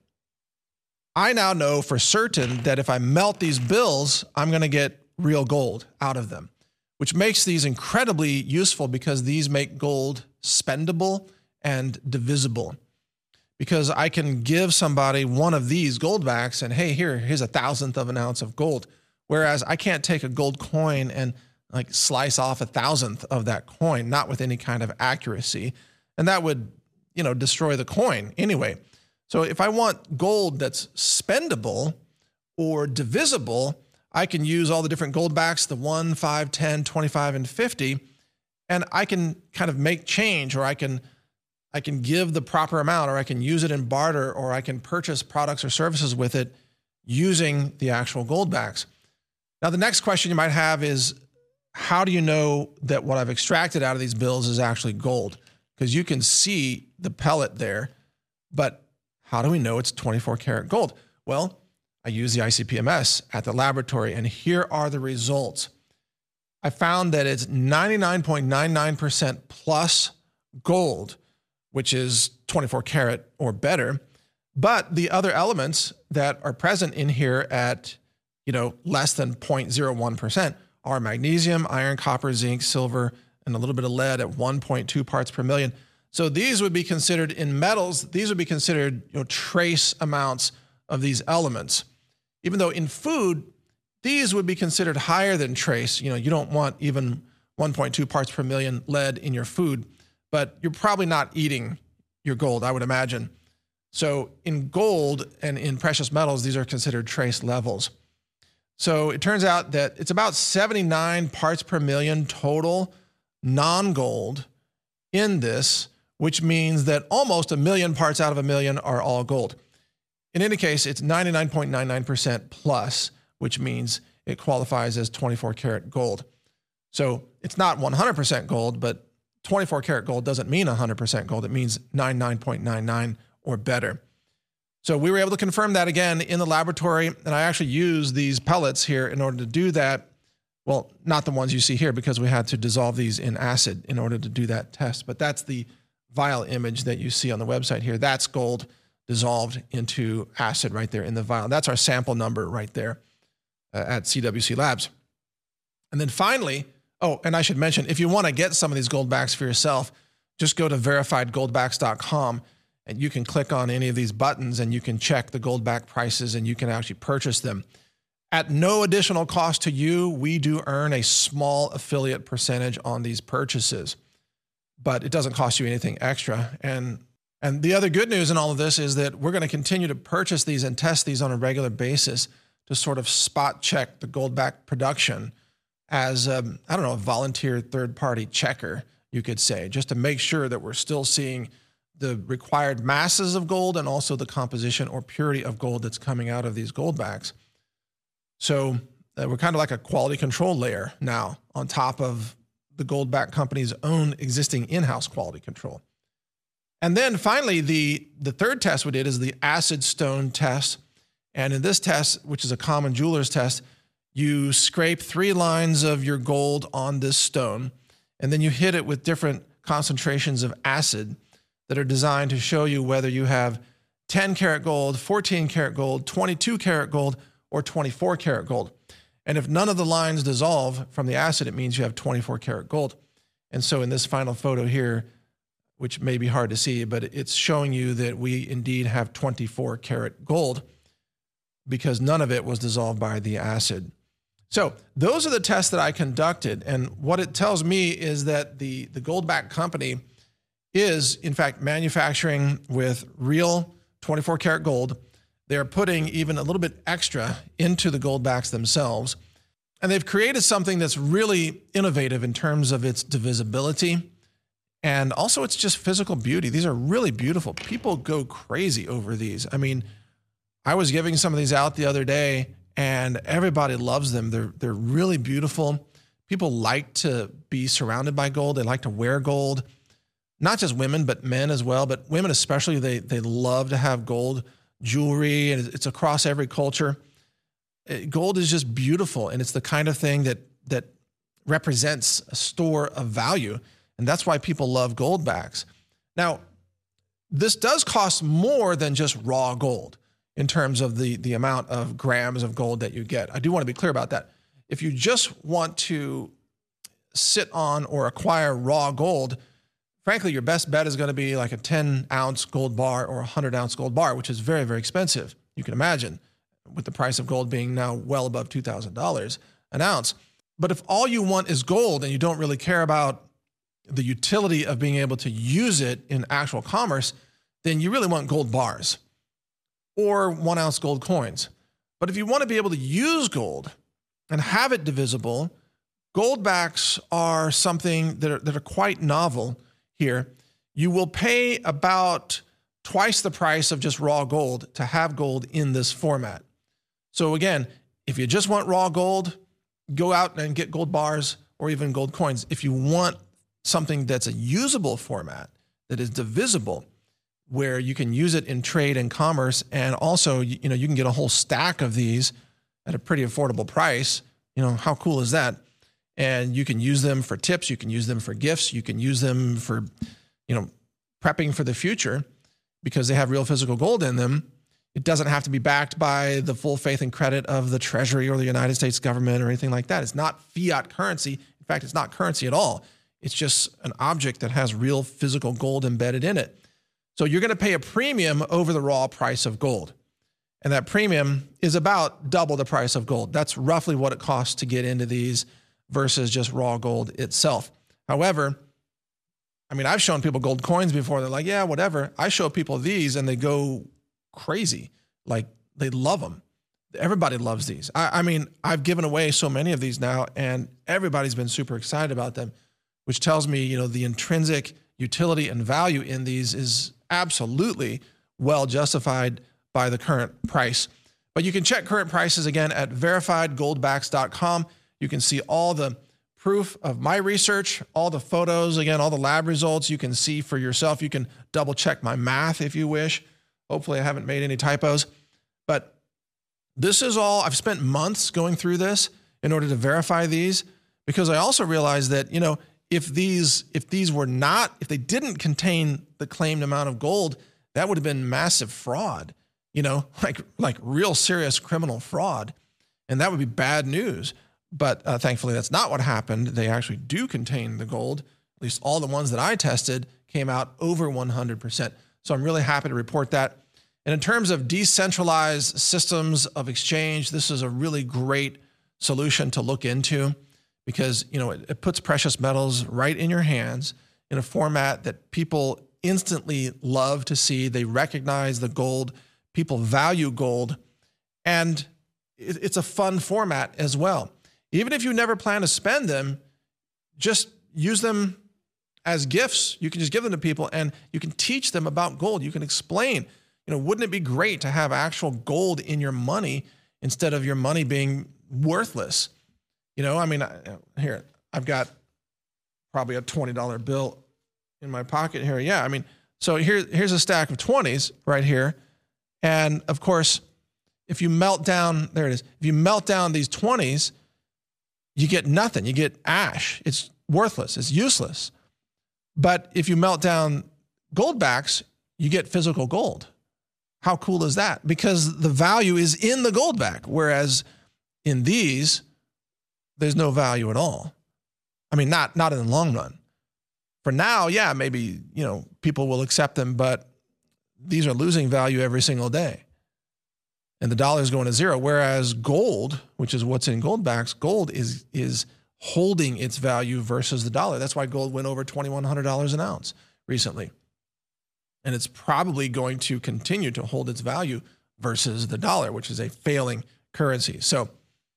I now know for certain that if I melt these bills, I'm going to get real gold out of them, which makes these incredibly useful because these make gold spendable and divisible. because I can give somebody one of these gold backs and, hey, here's 1,000th of an ounce of gold. Whereas I can't take a gold coin and like slice off 1,000th of that coin, not with any kind of accuracy. And that would, destroy the coin anyway. So if I want gold that's spendable or divisible, I can use all the different gold backs, the 1, 5, 10, 25, and 50, and I can kind of make change, or I can give the proper amount, or I can use it in barter, or I can purchase products or services with it using the actual gold backs. Now, the next question you might have is, how do you know that what I've extracted out of these bills is actually gold? Because you can see the pellet there, but how do we know it's 24 karat gold? Well, I use the ICP-MS at the laboratory, and here are the results. I found that it's 99.99% plus gold, which is 24 karat or better. But the other elements that are present in here at, less than 0.01% are magnesium, iron, copper, zinc, silver, and a little bit of lead at 1.2 parts per million. So these would be considered in metals. These would be considered, trace amounts of these elements. Even though in food, these would be considered higher than trace. You don't want even 1.2 parts per million lead in your food, but you're probably not eating your gold, I would imagine. So in gold and in precious metals, these are considered trace levels. So it turns out that it's about 79 parts per million total non-gold in this, which means that almost 1 million parts out of 1 million are all gold. In any case, it's 99.99% plus, which means it qualifies as 24 karat gold. So it's not 100% gold, but 24 karat gold doesn't mean 100% gold. It means 99.99 or better. So we were able to confirm that again in the laboratory, and I actually used these pellets here in order to do that. Well, not the ones you see here, because we had to dissolve these in acid in order to do that test. But that's the vial image that you see on the website here. That's gold dissolved into acid right there in the vial. That's our sample number right there at CWC Labs. And then finally, and I should mention, if you want to get some of these gold backs for yourself, just go to verifiedgoldbacks.com, and you can click on any of these buttons and you can check the gold back prices, and you can actually purchase them. At no additional cost to you, we do earn a small affiliate percentage on these purchases, but it doesn't cost you anything extra. And the other good news in all of this is that we're going to continue to purchase these and test these on a regular basis to sort of spot check the gold back production as, a volunteer third-party checker, you could say, just to make sure that we're still seeing the required masses of gold and also the composition or purity of gold that's coming out of these gold backs. So we're kind of like a quality control layer now on top of the gold back company's own existing in-house quality control. And then finally, the third test we did is the acid stone test. And in this test, which is a common jeweler's test, you scrape 3 lines of your gold on this stone, and then you hit it with different concentrations of acid that are designed to show you whether you have 10 karat gold, 14 karat gold, 22 karat gold, or 24 karat gold. And if none of the lines dissolve from the acid, it means you have 24 karat gold. And so in this final photo here, which may be hard to see, but it's showing you that we indeed have 24 karat gold because none of it was dissolved by the acid. So those are the tests that I conducted. And what it tells me is that the Goldback Company is, in fact, manufacturing with real 24 karat gold. They're putting even a little bit extra into the Goldbacks themselves. And they've created something that's really innovative in terms of its divisibility. And also it's just physical beauty. These are really beautiful. People go crazy over these. I mean, I was giving some of these out the other day and everybody loves them. They're really beautiful. People like to be surrounded by gold. They like to wear gold. Not just women, but men as well. But women especially, they love to have gold jewelry, and it's across every culture. Gold is just beautiful, and it's the kind of thing that represents a store of value, and that's why people love Goldbacks. Now, this does cost more than just raw gold in terms of the amount of grams of gold that you get. I do want to be clear about that. If you just want to sit on or acquire raw gold, frankly, your best bet is going to be like a 10-ounce gold bar or a 100-ounce gold bar, which is very, very expensive. You can imagine, with the price of gold being now well above $2,000 an ounce. But if all you want is gold and you don't really care about the utility of being able to use it in actual commerce, then you really want gold bars or 1-ounce gold coins. But if you want to be able to use gold and have it divisible, gold backs are something that are quite novel here. You will pay about twice the price of just raw gold to have gold in this format. So again, if you just want raw gold, go out and get gold bars or even gold coins. If you want something that's a usable format, that is divisible, where you can use it in trade and commerce, and also, you can get a whole stack of these at a pretty affordable price. How cool is that? And you can use them for tips, you can use them for gifts, you can use them for, prepping for the future because they have real physical gold in them. It doesn't have to be backed by the full faith and credit of the Treasury or the United States government or anything like that. It's not fiat currency. In fact, it's not currency at all. It's just an object that has real physical gold embedded in it. So you're going to pay a premium over the raw price of gold. And that premium is about double the price of gold. That's roughly what it costs to get into these versus just raw gold itself. However, I've shown people gold coins before. They're like, yeah, whatever. I show people these and they go crazy. Like, they love them. Everybody loves these. I've given away so many of these now, and everybody's been super excited about them, which tells me, the intrinsic utility and value in these is absolutely well justified by the current price. But you can check current prices again at verifiedgoldbacks.com. You can see all the proof of my research, all the photos, again, all the lab results you can see for yourself. You can double check my math if you wish. Hopefully I haven't made any typos. They This is all, I've spent months going through this in order to verify these, because I also realized that, you know, if they didn't contain the claimed amount of gold, that would have been massive fraud, you know, like real serious criminal fraud. And that would be bad news. But thankfully, that's not what happened. They actually do contain the gold. At least all the ones that I tested came out over 100%. So I'm really happy to report that. And in terms of decentralized systems of exchange, this is a really great solution to look into, because, you know, it puts precious metals right in your hands in a format that people instantly love to see. They recognize the gold. People value gold. And it's a fun format as well. Even if you never plan to spend them, just use them as gifts. You can just give them to people and you can teach them about gold. You can explain, you know, wouldn't it be great to have actual gold in your money instead of your money being worthless? You know, I mean, here, I've got probably a $20 bill in my pocket here. Yeah, I mean, so here's a stack of 20s right here. And of course, if you melt down, there it is. If you melt down these 20s, you get nothing. You get ash. It's worthless. It's useless. But if you melt down gold backs, you get physical gold. How cool is that? Because the value is in the gold back, whereas in these, there's no value at all. I mean, not in the long run. For now, yeah, maybe, you know, people will accept them, but these are losing value every single day. And the dollar is going to zero. Whereas gold, which is what's in gold backs, gold is holding its value versus the dollar. That's why gold went over $2,100 an ounce recently. And it's probably going to continue to hold its value versus the dollar, which is a failing currency. So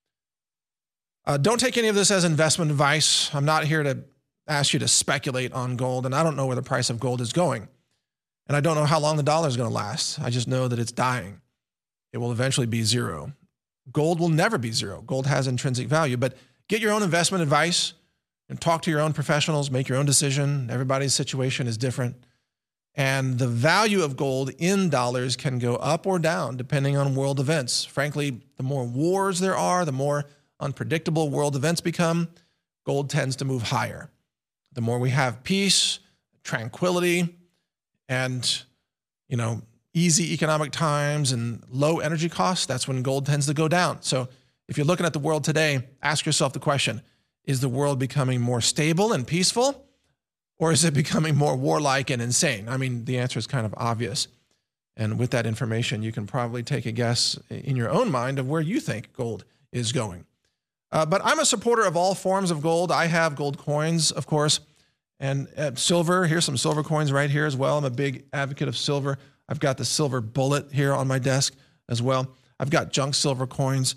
don't take any of this as investment advice. I'm not here to ask you to speculate on gold, and I don't know where the price of gold is going. And I don't know how long the dollar is going to last. I just know that it's dying. It will eventually be zero. Gold will never be zero. Gold has intrinsic value, but get your own investment advice and talk to your own professionals, make your own decision. Everybody's situation is different. And the value of gold in dollars can go up or down depending on world events. Frankly, the more wars there are, the more unpredictable world events become, gold tends to move higher. The more we have peace, tranquility, and, you know, easy economic times and low energy costs, that's when gold tends to go down. So if you're looking at the world today, ask yourself the question, is the world becoming more stable and peaceful? Or is it becoming more warlike and insane? I mean, the answer is kind of obvious. And with that information, you can probably take a guess in your own mind of where you think gold is going. But I'm a supporter of all forms of gold. I have gold coins, of course, and silver. Here's some silver coins right here as well. I'm a big advocate of silver. I've got the silver bullet here on my desk as well. I've got junk silver coins.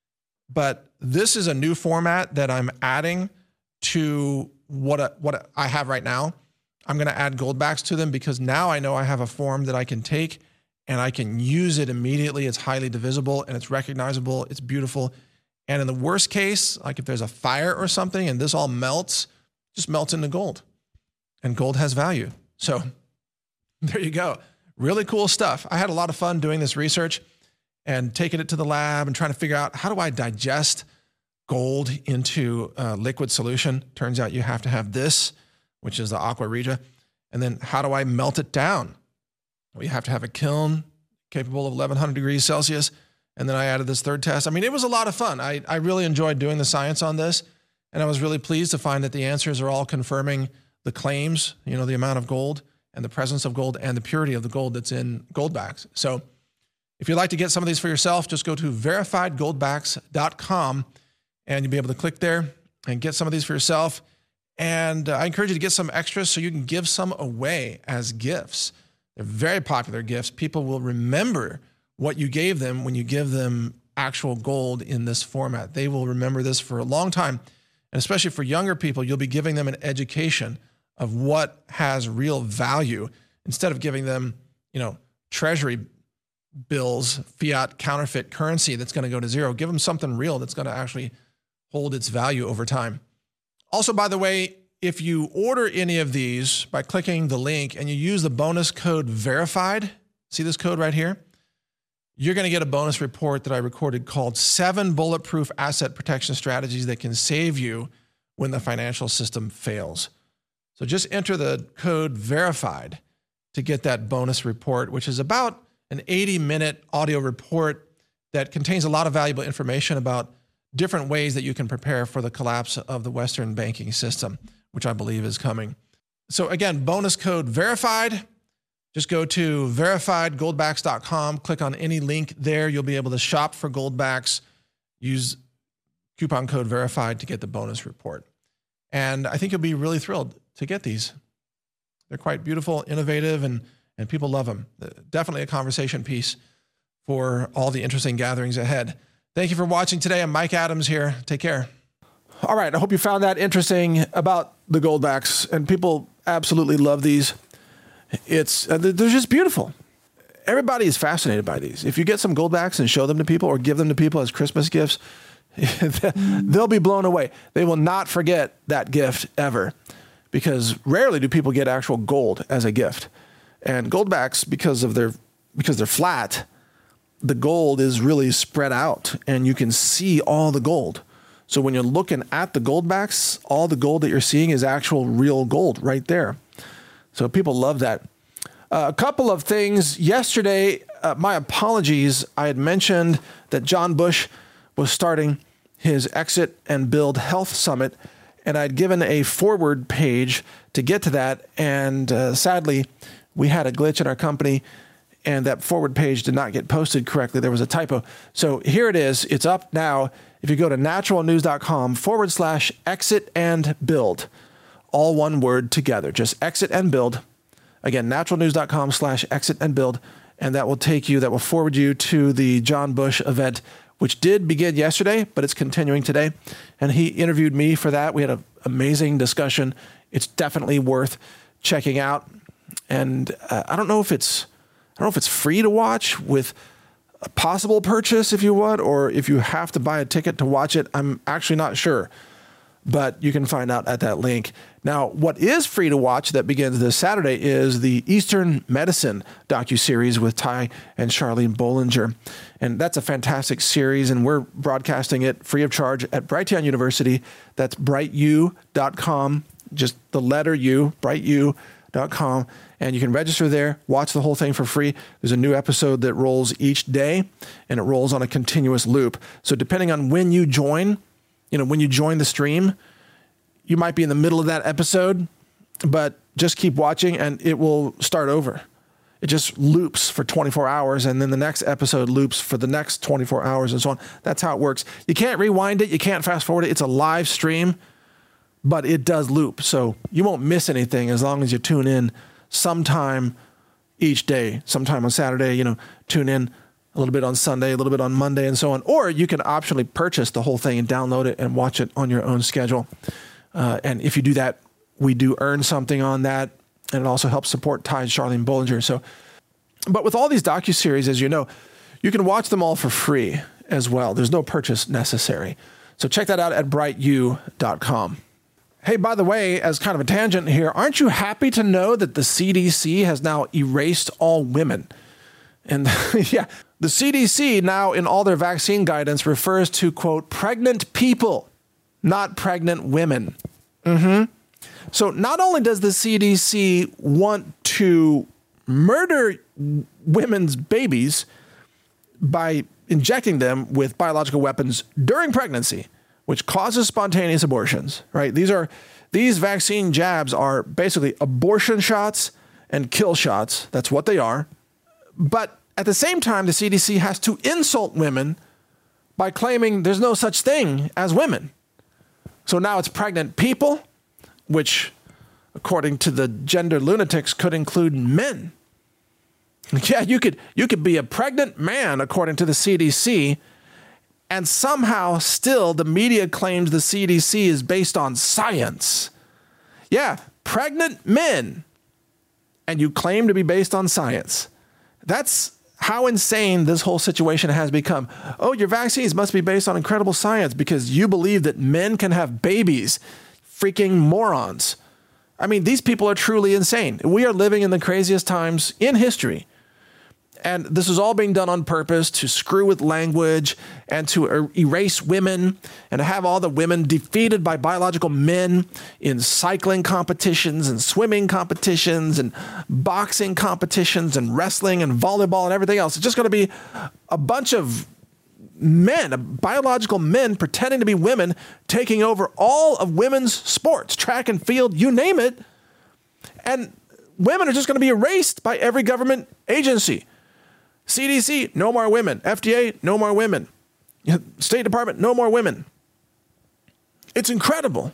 But this is a new format that I'm adding to what I have right now. I'm going to add goldbacks to them because now I know I have a form that I can take and I can use it immediately. It's highly divisible and it's recognizable. It's beautiful. And in the worst case, like if there's a fire or something and this all melts, just melts into gold. And gold has value. So there you go. Really cool stuff. I had a lot of fun doing this research and taking it to the lab and trying to figure out how do I digest gold into a liquid solution. Turns out you have to have this, which is the Aqua Regia. And then how do I melt it down? Well, you have to have a kiln capable of 1100 degrees Celsius. And then I added this third test. I mean, it was a lot of fun. I really enjoyed doing the science on this. And I was really pleased to find that the answers are all confirming the claims, you know, the amount of gold and the presence of gold and the purity of the gold that's in goldbacks. So if you'd like to get some of these for yourself, just go to verifiedgoldbacks.com and you'll be able to click there and get some of these for yourself. And I encourage you to get some extras so you can give some away as gifts. They're very popular gifts. People will remember what you gave them when you give them actual gold in this format. They will remember this for a long time. And especially for younger people, you'll be giving them an education of what has real value instead of giving them, you know, treasury bills, fiat counterfeit currency that's going to go to zero. Give them something real that's going to actually hold its value over time. Also, by the way, if you order any of these by clicking the link and you use the bonus code VERIFIED, see this code right here? You're going to get a bonus report that I recorded called 7 Bulletproof Asset Protection Strategies that can save you when the financial system fails. So just enter the code VERIFIED to get that bonus report, which is about an 80-minute audio report that contains a lot of valuable information about different ways that you can prepare for the collapse of the Western banking system, which I believe is coming. So again, bonus code VERIFIED. Just go to verifiedgoldbacks.com, click on any link there. You'll be able to shop for goldbacks, use coupon code VERIFIED to get the bonus report. And I think you'll be really thrilled to get these. They're quite beautiful, innovative, and people love them. Definitely a conversation piece for all the interesting gatherings ahead. Thank you for watching today. I'm Mike Adams here. Take care. All right. I hope you found that interesting about the goldbacks, and people absolutely love these. They're just beautiful. Everybody is fascinated by these. If you get some goldbacks and show them to people or give them to people as Christmas gifts, they'll be blown away. They will not forget that gift ever, because rarely do people get actual gold as a gift. And goldbacks, because they're flat, the gold is really spread out and you can see all the gold. So when you're looking at the goldbacks, all the gold that you're seeing is actual real gold right there. So people love that. A couple of things. Yesterday, my apologies, I had mentioned that John Bush was starting his Exit and Build Health Summit, and I'd given a forward page to get to that, and sadly, we had a glitch in our company, and that forward page did not get posted correctly. There was a typo. So here it is. It's up now. If you go to naturalnews.com/exit and build, all one word together, just exit and build. Again, naturalnews.com/exit and build. And that will forward you to the John Bush event, which did begin yesterday, but it's continuing today. And he interviewed me for that. We had an amazing discussion. It's definitely worth checking out. And I don't know if it's free to watch with a possible purchase if you want, or if you have to buy a ticket to watch it. I'm actually not sure, but you can find out at that link. Now, what is free to watch that begins this Saturday is the Eastern Medicine docuseries with Ty and Charlene Bollinger. And that's a fantastic series, and we're broadcasting it free of charge at Brighteon University. That's brightu.com, just the letter U, brightu.com. And you can register there, watch the whole thing for free. There's a new episode that rolls each day, and it rolls on a continuous loop. So depending on when you join the stream, you might be in the middle of that episode, but just keep watching and it will start over. It just loops for 24 hours and then the next episode loops for the next 24 hours and so on. That's how it works. You can't rewind it. You can't fast forward it. It's a live stream, but it does loop. So you won't miss anything as long as you tune in sometime each day, sometime on Saturday, tune in a little bit on Sunday, a little bit on Monday and so on. Or you can optionally purchase the whole thing and download it and watch it on your own schedule. And if you do that, we do earn something on that. And it also helps support Ty and Charlene Bollinger. But with all these docuseries, as you know, you can watch them all for free as well. There's no purchase necessary. So check that out at brightu.com. Hey, by the way, as kind of a tangent here, aren't you happy to know that the CDC has now erased all women? And yeah, the CDC now in all their vaccine guidance refers to, quote, pregnant people, not pregnant women. So not only does the CDC want to murder women's babies by injecting them with biological weapons during pregnancy, which causes spontaneous abortions, right? These vaccine jabs are basically abortion shots and kill shots. That's what they are. But at the same time, the CDC has to insult women by claiming there's no such thing as women. So now it's pregnant people, which, according to the gender lunatics, could include men. Yeah, you could be a pregnant man, according to the CDC, and somehow still the media claims the CDC is based on science. Yeah, pregnant men, and you claim to be based on science. That's how insane this whole situation has become. Oh, your vaccines must be based on incredible science because you believe that men can have babies. Freaking morons. I mean, these people are truly insane. We are living in the craziest times in history. And this is all being done on purpose to screw with language and to erase women and to have all the women defeated by biological men in cycling competitions and swimming competitions and boxing competitions and wrestling and volleyball and everything else. It's just going to be a bunch of men, biological men pretending to be women, taking over all of women's sports, track and field, you name it. And women are just going to be erased by every government agency. CDC, no more women. FDA, no more women. State Department, no more women. It's incredible.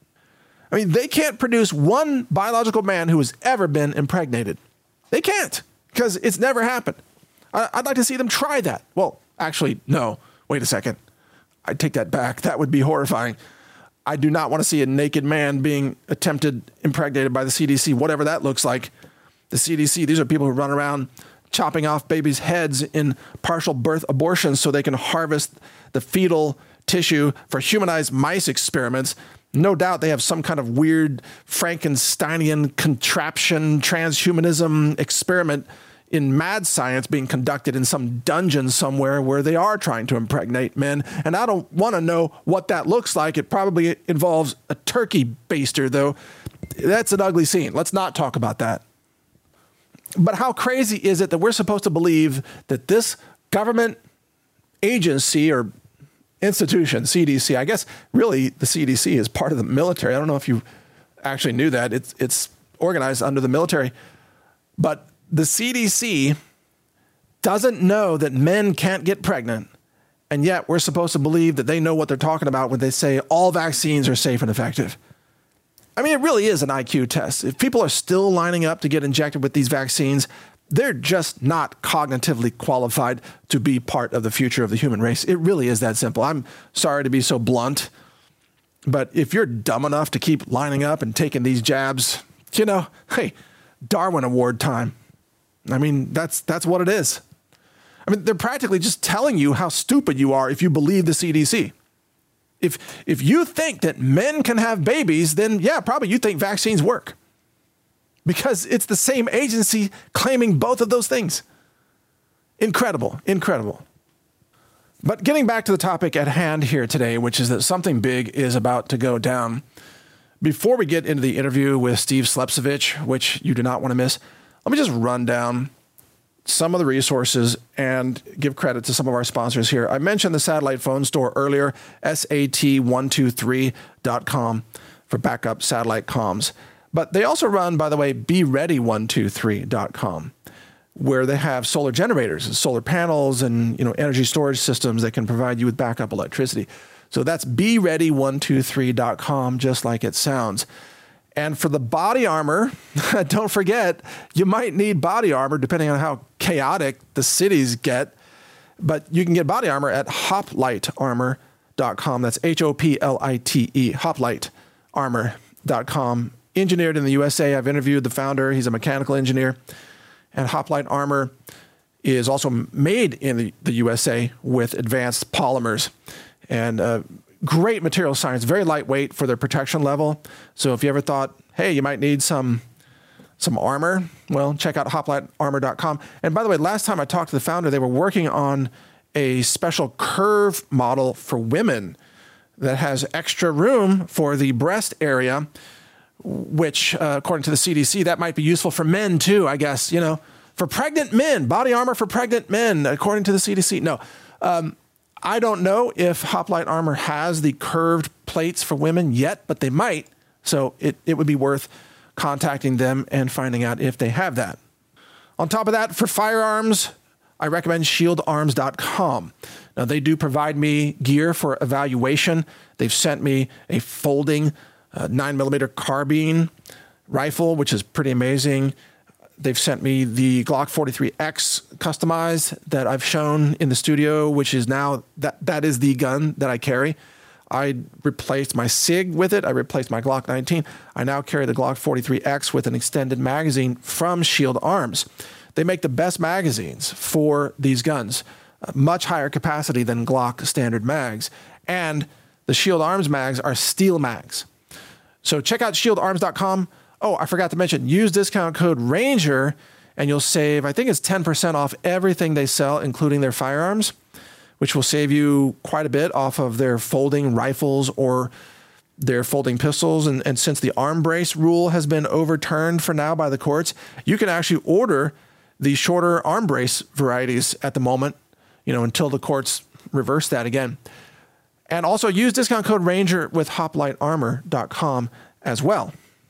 I mean, they can't produce one biological man who has ever been impregnated. They can't, because it's never happened. I'd like to see them try that. Well, actually, no. Wait a second. I take that back. That would be horrifying. I do not want to see a naked man being impregnated by the CDC, whatever that looks like. The CDC, these are people who run around chopping off babies' heads in partial birth abortions so they can harvest the fetal tissue for humanized mice experiments. No doubt they have some kind of weird Frankensteinian contraption transhumanism experiment in mad science being conducted in some dungeon somewhere where they are trying to impregnate men. And I don't want to know what that looks like. It probably involves a turkey baster, though. That's an ugly scene. Let's not talk about that. But how crazy is it that we're supposed to believe that this government agency or institution, CDC, I guess really the CDC is part of the military. I don't know if you actually knew that. It's organized under the military. But the CDC doesn't know that men can't get pregnant, and yet we're supposed to believe that they know what they're talking about when they say all vaccines are safe and effective. I mean, it really is an IQ test. If people are still lining up to get injected with these vaccines, they're just not cognitively qualified to be part of the future of the human race. It really is that simple. I'm sorry to be so blunt, but if you're dumb enough to keep lining up and taking these jabs, hey, Darwin Award time. I mean, that's what it is. I mean, they're practically just telling you how stupid you are if you believe the CDC. If you think that men can have babies, then yeah, probably you think vaccines work. Because it's the same agency claiming both of those things. Incredible, incredible. But getting back to the topic at hand here today, which is that something big is about to go down. Before we get into the interview with Steve Slepcevich, which you do not want to miss, let me just run down some of the resources and give credit to some of our sponsors here. I mentioned the satellite phone store earlier, SAT123.com for backup satellite comms. But they also run, by the way, BeReady123.com, where they have solar generators and solar panels and energy storage systems that can provide you with backup electricity. So that's BeReady123.com, just like it sounds. And for the body armor, don't forget, you might need body armor depending on how chaotic the cities get. But you can get body armor at hoplightarmor.com. That's HOPLITE, hoplightarmor.com. Engineered in the USA. I've interviewed the founder. He's a mechanical engineer. And Hoplite Armor is also made in the USA with advanced polymers. And great material science, very lightweight for their protection level. So if you ever thought, hey, you might need some armor, well, check out hoplightarmor.com. And by the way, last time I talked to the founder, they were working on a special curve model for women that has extra room for the breast area, which, according to the CDC, that might be useful for men too, I guess, for pregnant men, body armor for pregnant men, according to the CDC. No, I don't know if Hoplite Armor has the curved plates for women yet, but they might. So it would be worth contacting them and finding out if they have that. On top of that, for firearms, I recommend shieldarms.com. Now, they do provide me gear for evaluation. They've sent me a folding 9mm carbine rifle, which is pretty amazing. They've sent me the Glock 43X customized that I've shown in the studio, which is now, that is the gun that I carry. I replaced my SIG with it. I replaced my Glock 19. I now carry the Glock 43X with an extended magazine from Shield Arms. They make the best magazines for these guns, much higher capacity than Glock standard mags. And the Shield Arms mags are steel mags. So check out shieldarms.com. Oh, I forgot to mention, use discount code RANGER and you'll save, I think it's 10% off everything they sell, including their firearms, which will save you quite a bit off of their folding rifles or their folding pistols. And since the arm brace rule has been overturned for now by the courts, you can actually order the shorter arm brace varieties at the moment, until the courts reverse that again. And also use discount code RANGER with hoplightarmor.com as well.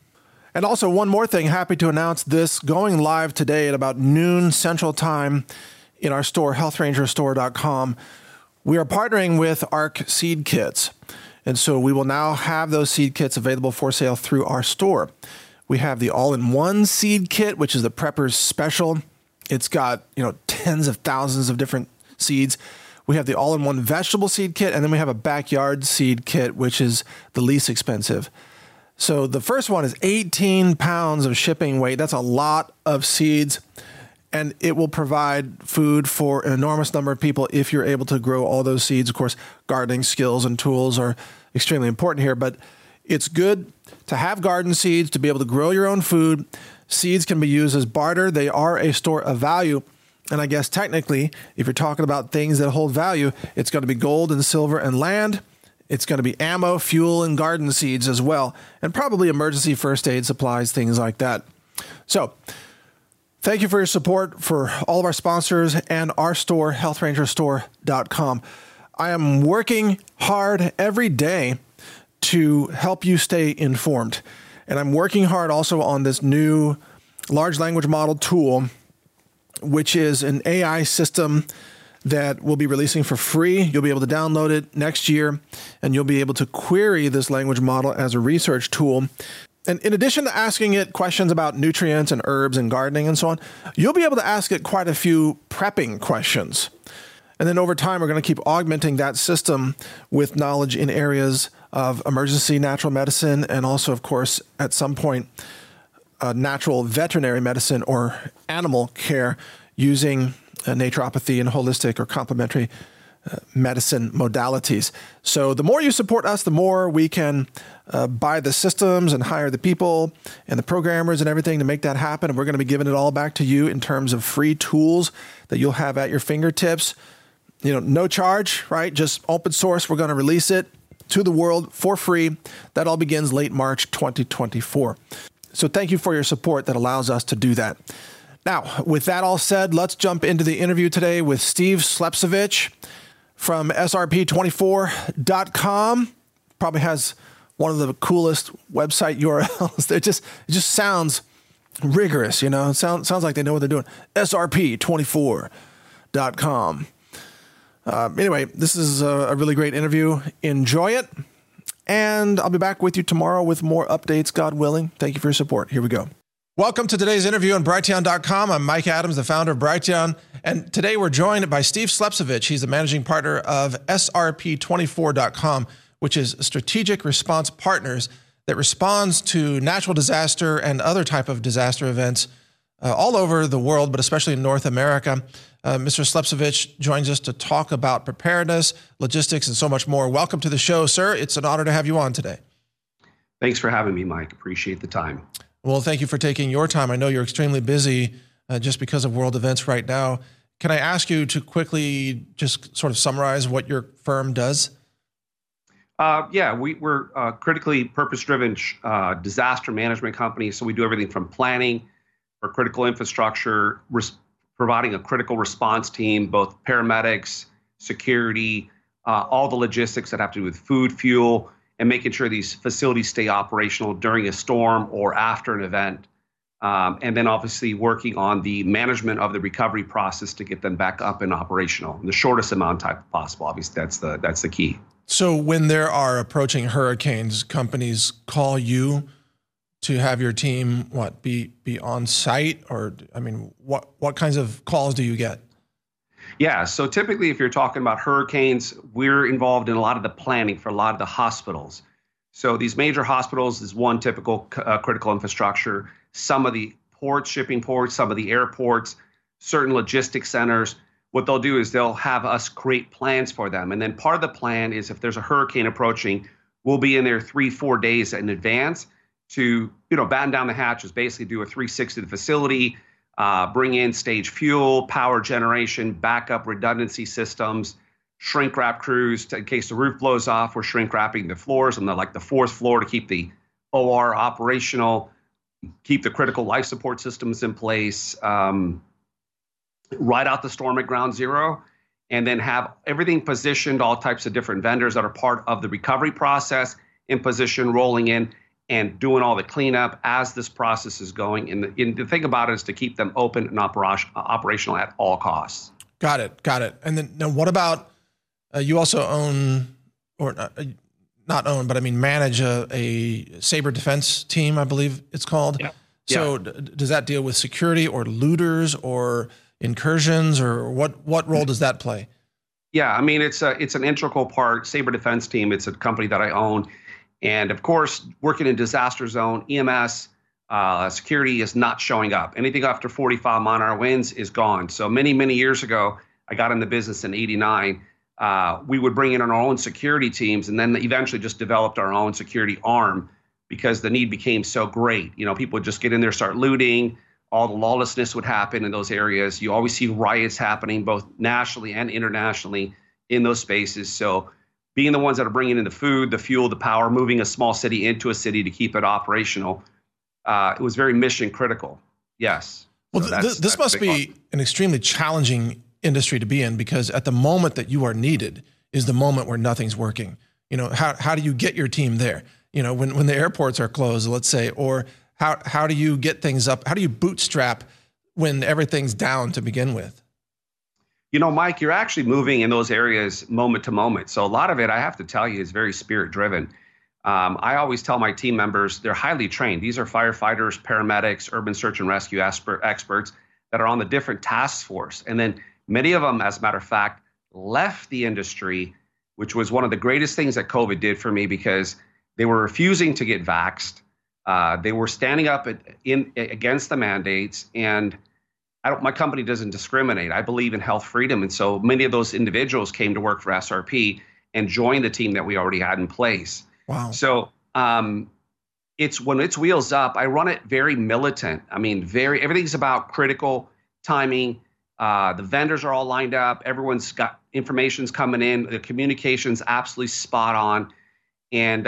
And also one more thing, happy to announce this going live today at about noon Central Time in our store, healthrangerstore.com. We are partnering with ARC Seed Kits. And so we will now have those seed kits available for sale through our store. We have the all-in-one seed kit, which is the Prepper's Special. It's got, tens of thousands of different seeds. We have the all-in-one vegetable seed kit, and then we have a backyard seed kit, which is the least expensive. So the first one is 18 pounds of shipping weight. That's a lot of seeds, and it will provide food for an enormous number of people if you're able to grow all those seeds. Of course, gardening skills and tools are extremely important here, but it's good to have garden seeds, to be able to grow your own food. Seeds can be used as barter. They are a store of value. And I guess technically, if you're talking about things that hold value, it's going to be gold and silver and land. It's going to be ammo, fuel, and garden seeds as well. And probably emergency first aid supplies, things like that. So thank you for your support for all of our sponsors and our store, healthrangerstore.com. I am working hard every day to help you stay informed. And I'm working hard also on this new large language model tool, which is an AI system that we'll be releasing for free. You'll be able to download it next year, and you'll be able to query this language model as a research tool. And in addition to asking it questions about nutrients and herbs and gardening and so on, you'll be able to ask it quite a few prepping questions. And then over time, we're going to keep augmenting that system with knowledge in areas of emergency natural medicine and also, of course, at some point, natural veterinary medicine or animal care using naturopathy and holistic or complementary medicine modalities. So the more you support us, the more we can buy the systems and hire the people and the programmers and everything to make that happen. And we're going to be giving it all back to you in terms of free tools that you'll have at your fingertips. No charge, right? Just open source. We're going to release it to the world for free. That all begins late March 2024. So thank you for your support that allows us to do that. Now, with that all said, let's jump into the interview today with Steve Slepcevich from SRP24.com. Probably has one of the coolest website URLs. It just sounds rigorous, you know. It sounds like they know what they're doing. SRP24.com. Anyway, this is a really great interview. Enjoy it. And I'll be back with you tomorrow with more updates, God willing. Thank you for your support. Here we go. Welcome to today's interview on Brighteon.com. I'm Mike Adams, the founder of Brighteon. And today we're joined by Steve Slepcevich. He's the managing partner of SRP24.com, which is Strategic Response Partners that responds to natural disaster and other type of disaster events all over the world, but especially in North America. Mr. Slepcevich joins us to talk about preparedness, logistics, and so much more. Welcome to the show, sir. It's an honor to have you on today. Thanks for having me, Mike. Appreciate the time. Well, thank you for taking your time. I know you're extremely busy just because of world events right now. Can I ask you to quickly just sort of summarize what your firm does? We're a critically purpose-driven disaster management company. So we do everything from planning for critical infrastructure, providing a critical response team, both paramedics, security, all the logistics that have to do with food, fuel, and making sure these facilities stay operational during a storm or after an event. And then obviously working on the management of the recovery process to get them back up and operational in the shortest amount of time possible. Obviously, that's the key. So when there are approaching hurricanes, companies call you to have your team, be on site? Or, I mean, what kinds of calls do you get? Yeah, so typically if you're talking about hurricanes, we're involved in a lot of the planning for a lot of the hospitals. So these major hospitals is one typical critical infrastructure. Some of the ports, shipping ports, some of the airports, certain logistics centers. What they'll do is they'll have us create plans for them. And then part of the plan is if there's a hurricane approaching, we'll be in there 3-4 days in advance to, batten down the hatches, basically do a 360 to the facility, bring in stage fuel, power generation, backup redundancy systems, shrink wrap crews in case the roof blows off. We're shrink wrapping the floors on the fourth floor to keep the OR operational, keep the critical life support systems in place, ride out the storm at ground zero, and then have everything positioned, all types of different vendors that are part of the recovery process in position, rolling in and doing all the cleanup as this process is going. And the thing about it is to keep them open and operational at all costs. Got it. And then now what about, you also own, or not own, but I mean manage a cyber defense team, I believe it's called. Yeah. So does that deal with security or looters or incursions, or what role does that play? Yeah, I mean, it's an integral part. Cyber defense team, it's a company that I own. And of course, working in disaster zone, EMS, security is not showing up. Anything after 45 mile-an-hour winds is gone. So many, many years ago, I got in the business in '89. We would bring in our own security teams and then eventually just developed our own security arm because the need became so great. People would just get in there, start looting. All the lawlessness would happen in those areas. You always see riots happening both nationally and internationally in those spaces. So being the ones that are bringing in the food, the fuel, the power, moving a small city into a city to keep it operational, it was very mission critical. Yes. Well, so this must be an extremely challenging industry to be in, because at the moment that you are needed is the moment where nothing's working. How do you get your team there? When the airports are closed, let's say, or how do you get things up? How do you bootstrap when everything's down to begin with? Mike, you're actually moving in those areas moment to moment. So a lot of it, I have to tell you, is very spirit driven. I always tell my team members, they're highly trained. These are firefighters, paramedics, urban search and rescue experts that are on the different task force. And then many of them, as a matter of fact, left the industry, which was one of the greatest things that COVID did for me, because they were refusing to get vaxxed. They were standing up against the mandates, and my company doesn't discriminate. I believe in health freedom. And so many of those individuals came to work for SRP and joined the team that we already had in place. Wow. So it's when it's wheels up, I run it very militant. I mean, everything's about critical timing. The vendors are all lined up. Everyone's got information's coming in. The communication's absolutely spot on. And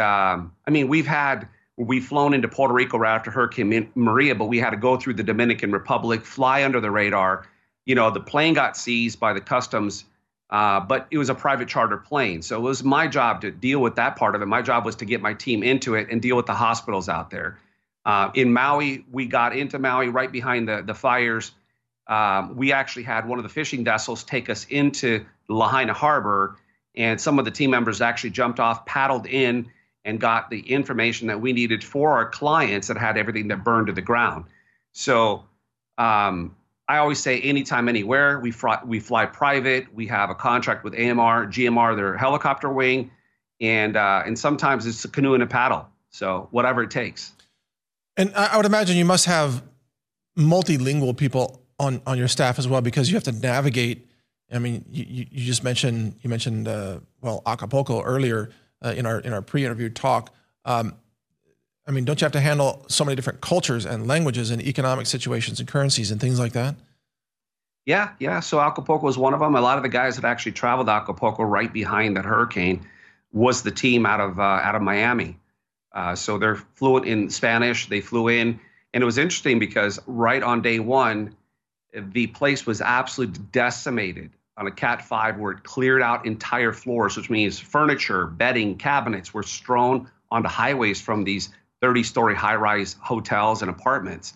we've flown into Puerto Rico right after Hurricane Maria, but we had to go through the Dominican Republic, fly under the radar. The plane got seized by the customs But it was a private charter plane. So it was my job to deal with that part of it. My job was to get my team into it and deal with the hospitals out there. In Maui, we got into Maui right behind the fires. We actually had one of the fishing vessels take us into Lahaina Harbor, and some of the team members actually jumped off, paddled in, and got the information that we needed for our clients that had everything that burned to the ground. So I always say anytime, anywhere. We fly private. We have a contract with AMR, GMR, their helicopter wing, and sometimes it's a canoe and a paddle. So whatever it takes. And I would imagine you must have multilingual people on your staff as well, because you have to navigate. I mean, you just mentioned Acapulco earlier in our pre-interview talk. I mean, don't you have to handle so many different cultures and languages and economic situations and currencies and things like that? Yeah. So Acapulco was one of them. A lot of the guys that actually traveled to Acapulco right behind that hurricane was the team out of Miami. So they're fluent in Spanish. They flew in, and it was interesting because right on day one, the place was absolutely decimated on a Cat 5, where it cleared out entire floors, which means furniture, bedding, cabinets were strewn onto highways from these 30-story high-rise hotels and apartments.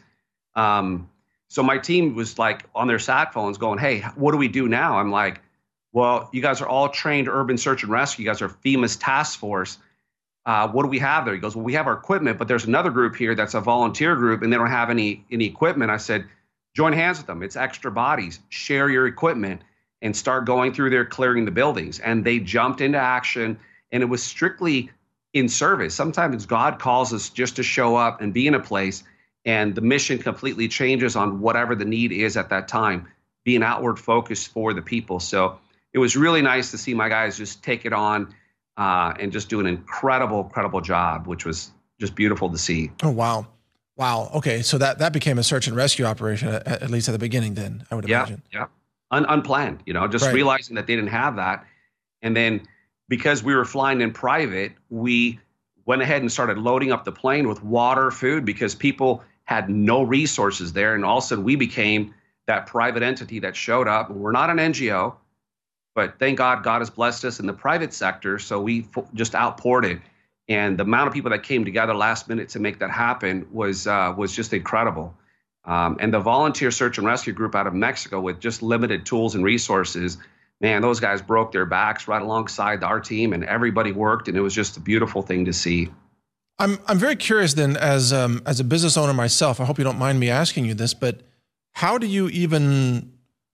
So my team was like on their sat phones going, hey, what do we do now? I'm like, well, you guys are all trained urban search and rescue. You guys are FEMA's task force. What do we have there? He goes, well, we have our equipment, but there's another group here that's a volunteer group, and they don't have any equipment. I said, join hands with them. It's extra bodies. Share your equipment and start going through there, clearing the buildings. And they jumped into action, and it was strictly in service. Sometimes God calls us just to show up and be in a place, and the mission completely changes on whatever the need is at that time, being outward focused for the people. So it was really nice to see my guys just take it on and just do an incredible job, which was just beautiful to see. Oh, wow. Okay. So that became a search and rescue operation, at least at the beginning then, I would imagine. Yeah. Unplanned, just right. Realizing that they didn't have that. And then because we were flying in private, we went ahead and started loading up the plane with water, food, because people had no resources there. And all of a sudden we became that private entity that showed up. We're not an NGO, but thank God, God has blessed us in the private sector. So we just outpoured it. And the amount of people that came together last minute to make that happen was just incredible. And the volunteer search and rescue group out of Mexico, with just limited tools and resources, man, those guys broke their backs right alongside our team, and everybody worked, and it was just a beautiful thing to see. I'm very curious then, as a business owner myself, I hope you don't mind me asking you this, but how do you even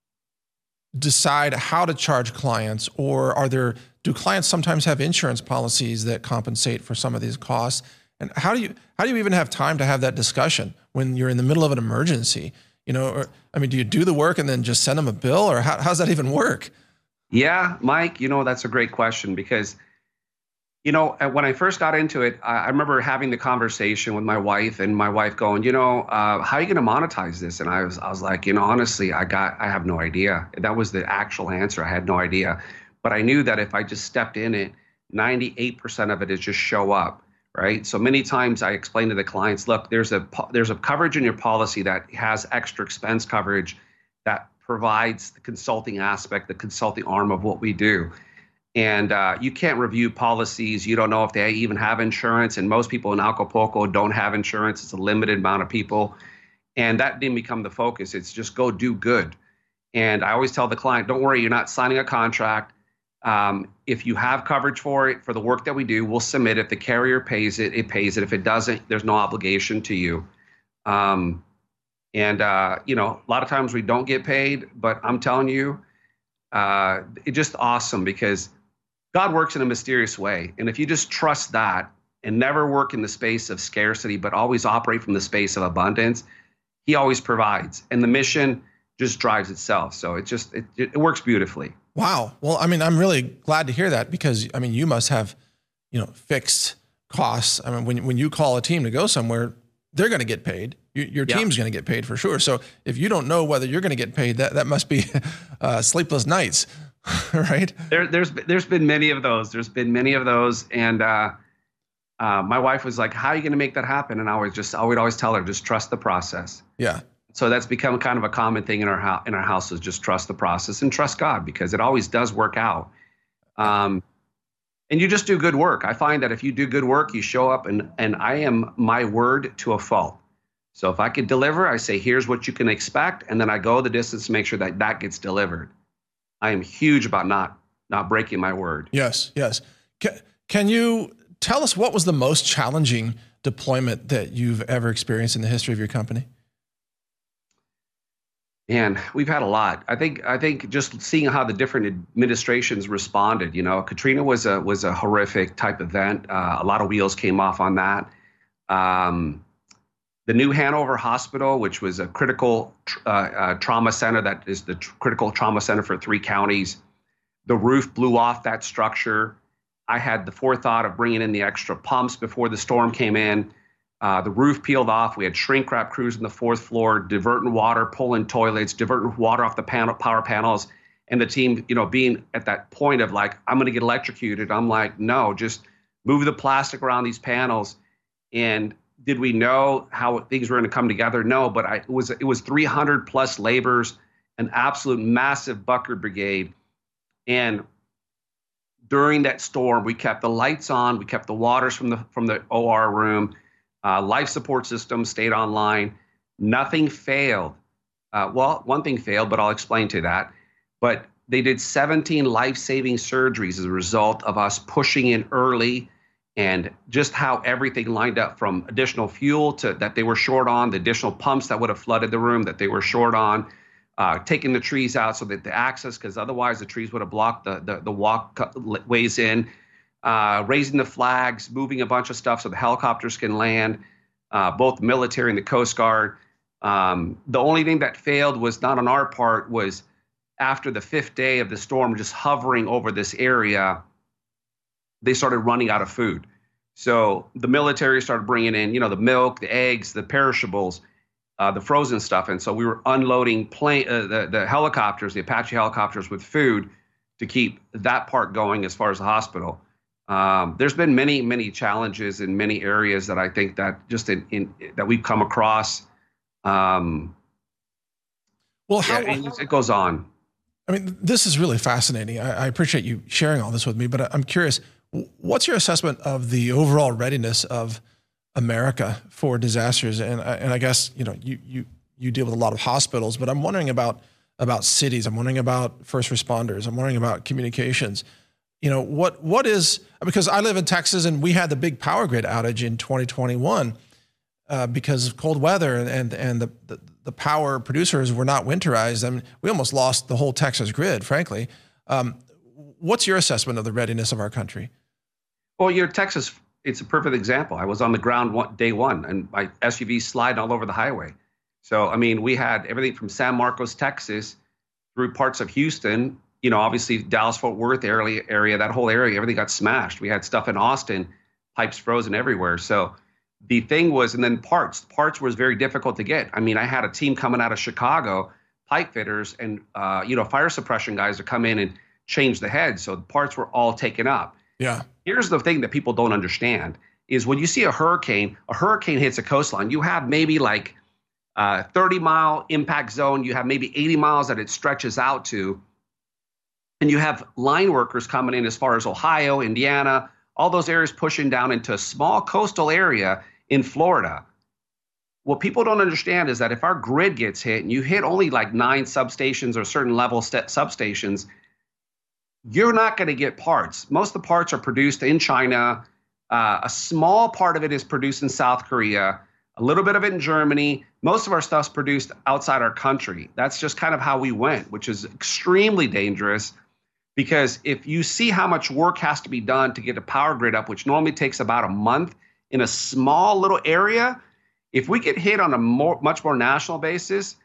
decide how to charge clients? Or do clients sometimes have insurance policies that compensate for some of these costs? And how do you even have time to have that discussion when you're in the middle of an emergency? Do you do the work and then just send them a bill, or how's that even work? Yeah, Mike, that's a great question, because, when I first got into it, I remember having the conversation with my wife, and my wife going, how are you going to monetize this? And I was like, honestly, I have no idea. That was the actual answer. I had no idea. But I knew that if I just stepped in it, 98% of it is just show up, right? So many times I explain to the clients, look, there's a coverage in your policy that has extra expense coverage that provides the consulting aspect, the consulting arm of what we do. And you can't review policies. You don't know if they even have insurance. And most people in Acapulco don't have insurance. It's a limited amount of people. And that didn't become the focus. It's just go do good. And I always tell the client, don't worry, you're not signing a contract. If you have coverage for it, for the work that we do, we'll submit it. If the carrier pays it, it pays it. If it doesn't, there's no obligation to you. A lot of times we don't get paid, but I'm telling you, it's just awesome, because God works in a mysterious way. And if you just trust that and never work in the space of scarcity, but always operate from the space of abundance, he always provides. And the mission just drives itself. So it works beautifully. Wow. Well, I'm really glad to hear that, because, you must have, fixed costs. When you call a team to go somewhere, they're going to get paid. Your team's going to get paid for sure. So if you don't know whether you're going to get paid, that must be sleepless nights, right? There's been many of those. And my wife was like, how are you going to make that happen? And I would always tell her, just trust the process. Yeah. So that's become kind of a common thing in our house is just trust the process and trust God, because it always does work out. And you just do good work. I find that if you do good work, you show up, and I am my word to a fault. So if I could deliver, I say, here's what you can expect. And then I go the distance to make sure that that gets delivered. I am huge about not breaking my word. Yes, yes. Can you tell us what was the most challenging deployment that you've ever experienced in the history of your company? Man, we've had a lot. I think just seeing how the different administrations responded. Katrina was a horrific type event. A lot of wheels came off on that. The new Hanover Hospital, which was a critical trauma center, that is the critical trauma center for 3 counties. The roof blew off that structure. I had the forethought of bringing in the extra pumps before the storm came in. The roof peeled off. We had shrink wrap crews on the 4th floor, diverting water, pulling toilets, diverting water off the power panels. And the team, being at that point of like, I'm going to get electrocuted. I'm like, no, just move the plastic around these panels. And did we know how things were going to come together? No, but it was 300 plus laborers, an absolute massive Bucket Brigade. And during that storm, we kept the lights on. We kept the waters from the OR room. Life support system stayed online. Nothing failed. Well, one thing failed, but I'll explain to that. But they did 17 life-saving surgeries as a result of us pushing in early, and just how everything lined up, from additional fuel that they were short on, the additional pumps that would have flooded the room that they were short on, taking the trees out so that the access, because otherwise the trees would have blocked the walkways in. Raising the flags, moving a bunch of stuff so the helicopters can land, both the military and the Coast Guard. The only thing that failed was not on our part, was after the 5th day of the storm just hovering over this area, they started running out of food. So the military started bringing in, the milk, the eggs, the perishables, the frozen stuff. And so we were unloading the helicopters, the Apache helicopters, with food to keep that part going as far as the hospital. There's been many, many challenges in many areas that I think that just that we've come across. It goes on. I mean, this is really fascinating. I appreciate you sharing all this with me, but I'm curious, what's your assessment of the overall readiness of America for disasters? And I guess, you deal with a lot of hospitals, but I'm wondering about cities. I'm wondering about first responders. I'm wondering about communications. What is, because I live in Texas and we had the big power grid outage in 2021 because of cold weather, and the power producers were not winterized. I mean, we almost lost the whole Texas grid, frankly. What's your assessment of the readiness of our country? Well, Texas, it's a perfect example. I was on the ground day one, and my SUV sliding all over the highway. So, I mean, we had everything from San Marcos, Texas, through parts of Houston. Obviously Dallas-Fort Worth area, that whole area, everything got smashed. We had stuff in Austin, pipes frozen everywhere. So the thing was, and then parts was very difficult to get. I mean, I had a team coming out of Chicago, pipe fitters and, fire suppression guys to come in and change the heads. So the parts were all taken up. Yeah. Here's the thing that people don't understand is when you see a hurricane hits a coastline, you have maybe like 30-mile impact zone. You have maybe 80 miles that it stretches out to. And you have line workers coming in as far as Ohio, Indiana, all those areas pushing down into a small coastal area in Florida. What people don't understand is that if our grid gets hit and you hit only like 9 substations or certain level substations, you're not going to get parts. Most of the parts are produced in China. A small part of it is produced in South Korea, a little bit of it in Germany. Most of our stuff's produced outside our country. That's just kind of how we went, which is extremely dangerous. Because if you see how much work has to be done to get a power grid up, which normally takes about a month in a small little area, if we get hit on a much more national basis,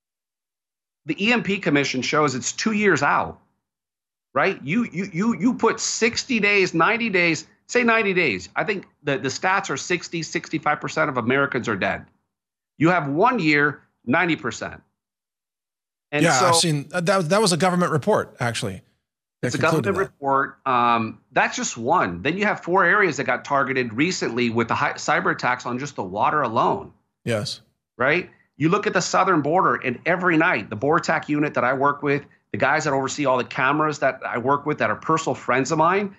the EMP Commission shows it's 2 years out, right? You put 60 days, 90 days, say 90 days. I think the stats are 60, 65% of Americans are dead. You have 1 year, 90%. And yeah, I've seen that was a government report, actually. It's a government report. That's just one. Then you have 4 areas that got targeted recently with the cyber attacks on just the water alone. Yes. Right? You look at the southern border, and every night, the BORTAC unit that I work with, the guys that oversee all the cameras that I work with that are personal friends of mine,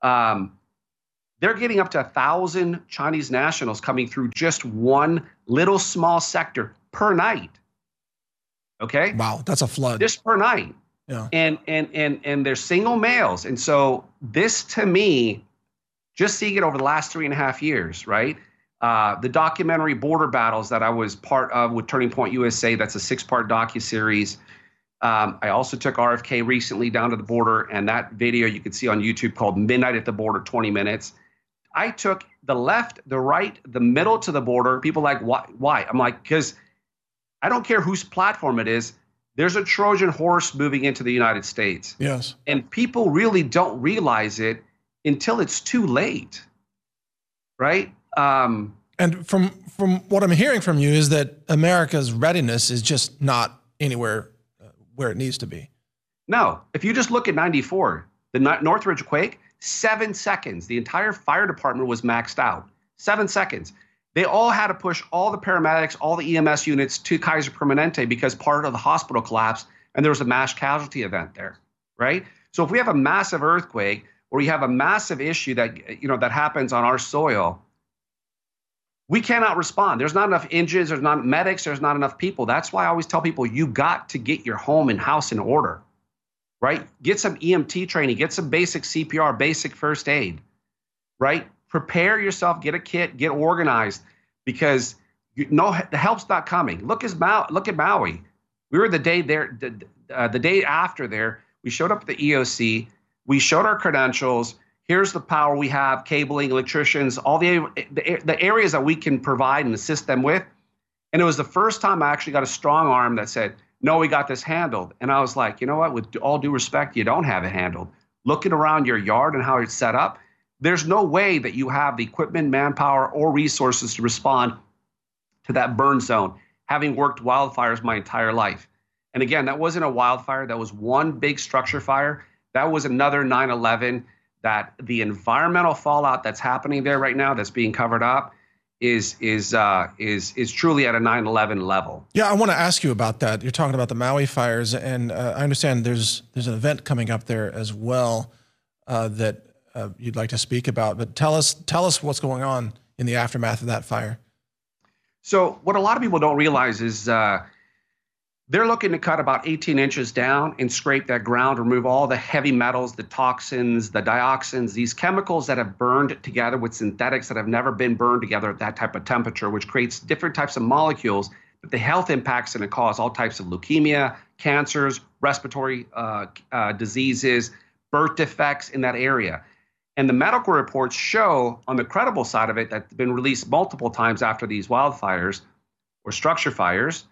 they're getting up to 1,000 Chinese nationals coming through just one little small sector per night. Okay? Wow, that's a flood. Just per night. Yeah. And they're single males. And so this, to me, just seeing it over the last 3.5 years, right? The documentary Border Battles that I was part of with Turning Point USA, that's a 6-part docuseries. I also took RFK recently down to the border, and that video you can see on YouTube called Midnight at the Border, 20 minutes. I took the left, the right, the middle to the border. People are like, why? I'm like, because I don't care whose platform it is. There's a Trojan horse moving into the United States. Yes. And people really don't realize it until it's too late, right? And from what I'm hearing from you is that America's readiness is just not anywhere where it needs to be. No. If you just look at 94, the Northridge quake, 7 seconds, the entire fire department was maxed out. 7 seconds. They all had to push all the paramedics, all the EMS units to Kaiser Permanente because part of the hospital collapsed and there was a mass casualty event there, right? So if we have a massive earthquake or you have a massive issue that, that happens on our soil, we cannot respond. There's not enough engines, there's not medics, there's not enough people. That's why I always tell people you got to get your home and house in order, right? Get some EMT training, get some basic CPR, basic first aid, right? Prepare yourself, get a kit, get organized, because the help's not coming. Look at Maui. We were the day there, the day after there. We showed up at the EOC. We showed our credentials. Here's the power we have: cabling, electricians, all the areas that we can provide and assist them with. And it was the first time I actually got a strong arm that said, "No, we got this handled." And I was like, you know what? With all due respect, you don't have it handled. Looking around your yard and how it's set up, there's no way that you have the equipment, manpower, or resources to respond to that burn zone, having worked wildfires my entire life. And again, that wasn't a wildfire. That was one big structure fire. That was another 9/11. That the environmental fallout that's happening there right now, that's being covered up, is truly at a 9/11 level. Yeah, I want to ask you about that. You're talking about the Maui fires, and I understand there's an event coming up there as well that you'd like to speak about. But tell us what's going on in the aftermath of that fire. So what a lot of people don't realize is they're looking to cut about 18 inches down and scrape that ground, remove all the heavy metals, the toxins, the dioxins, these chemicals that have burned together with synthetics that have never been burned together at that type of temperature, which creates different types of molecules. But the health impacts going to cause all types of leukemia, cancers, respiratory diseases, birth defects in that area. And the medical reports show, on the credible side of it, that's been released multiple times after these wildfires or structure fires,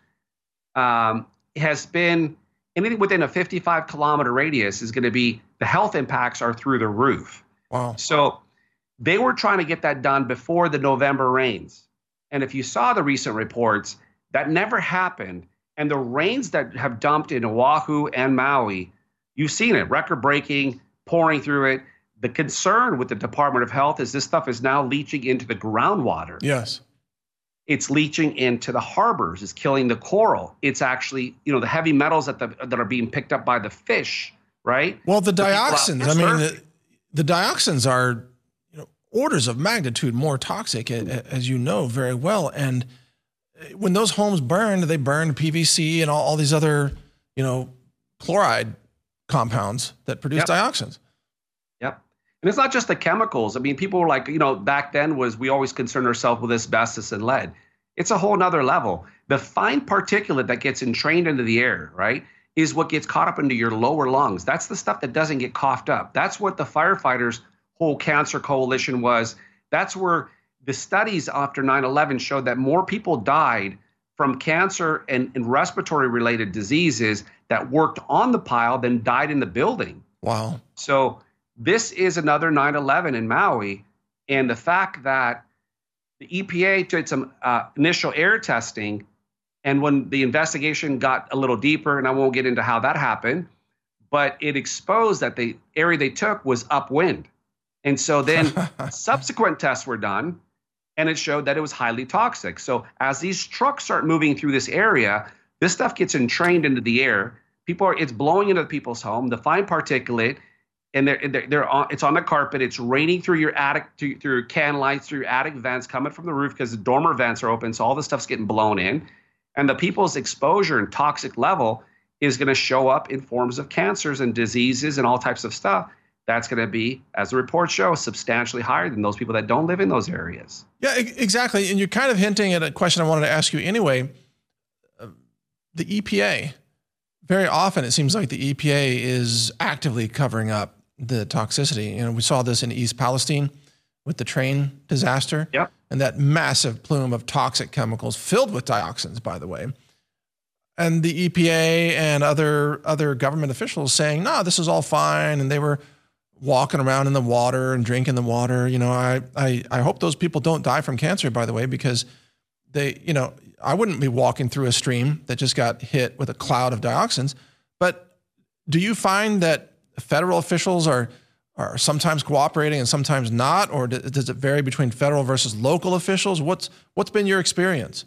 has been anything within a 55-kilometer radius is going to be, the health impacts are through the roof. Wow. So they were trying to get that done before the November rains. And if you saw the recent reports, that never happened. And the rains that have dumped in Oahu and Maui, you've seen it, record-breaking, pouring through it. The concern with the Department of Health is this stuff is now leaching into the groundwater. Yes. It's leaching into the harbors. It's killing the coral. It's actually, the heavy metals that are being picked up by the fish, right? Well, the dioxins, the dioxins are orders of magnitude more toxic, as you know very well. And when those homes burned, they burned PVC and all these other, chloride compounds that produce dioxins. Yep. And it's not just the chemicals. I mean, people were like, back then we always concerned ourselves with asbestos and lead. It's a whole nother level. The fine particulate that gets entrained into the air, right, is what gets caught up into your lower lungs. That's the stuff that doesn't get coughed up. That's what the firefighters' whole cancer coalition was. That's where the studies after 9/11 showed that more people died from cancer and respiratory related diseases that worked on the pile than died in the building. Wow. So this is another 9/11 in Maui, and the fact that the EPA did some initial air testing, and when the investigation got a little deeper, and I won't get into how that happened, but it exposed that the area they took was upwind. And so then subsequent tests were done, and it showed that it was highly toxic. So as these trucks start moving through this area, this stuff gets entrained into the air. It's blowing into people's home. The fine particulate, and it's on the carpet. It's raining through your attic, through your can lights, through your attic vents, coming from the roof because the dormer vents are open. So all this stuff's getting blown in, and the people's exposure and toxic level is going to show up in forms of cancers and diseases and all types of stuff. That's going to be, as the reports show, substantially higher than those people that don't live in those areas. Yeah, exactly. And you're kind of hinting at a question I wanted to ask you anyway. The EPA, very often it seems like the EPA is actively covering up the toxicity. You know, we saw this in East Palestine with the train disaster. Yep. And that massive plume of toxic chemicals filled with dioxins, by the way. And the EPA and other government officials saying, no, this is all fine. And they were walking around in the water and drinking the water. You know, I hope those people don't die from cancer, by the way, because they, you know, I wouldn't be walking through a stream that just got hit with a cloud of dioxins. But do you find that federal officials are sometimes cooperating and sometimes not, or does it vary between federal versus local officials? What's been your experience?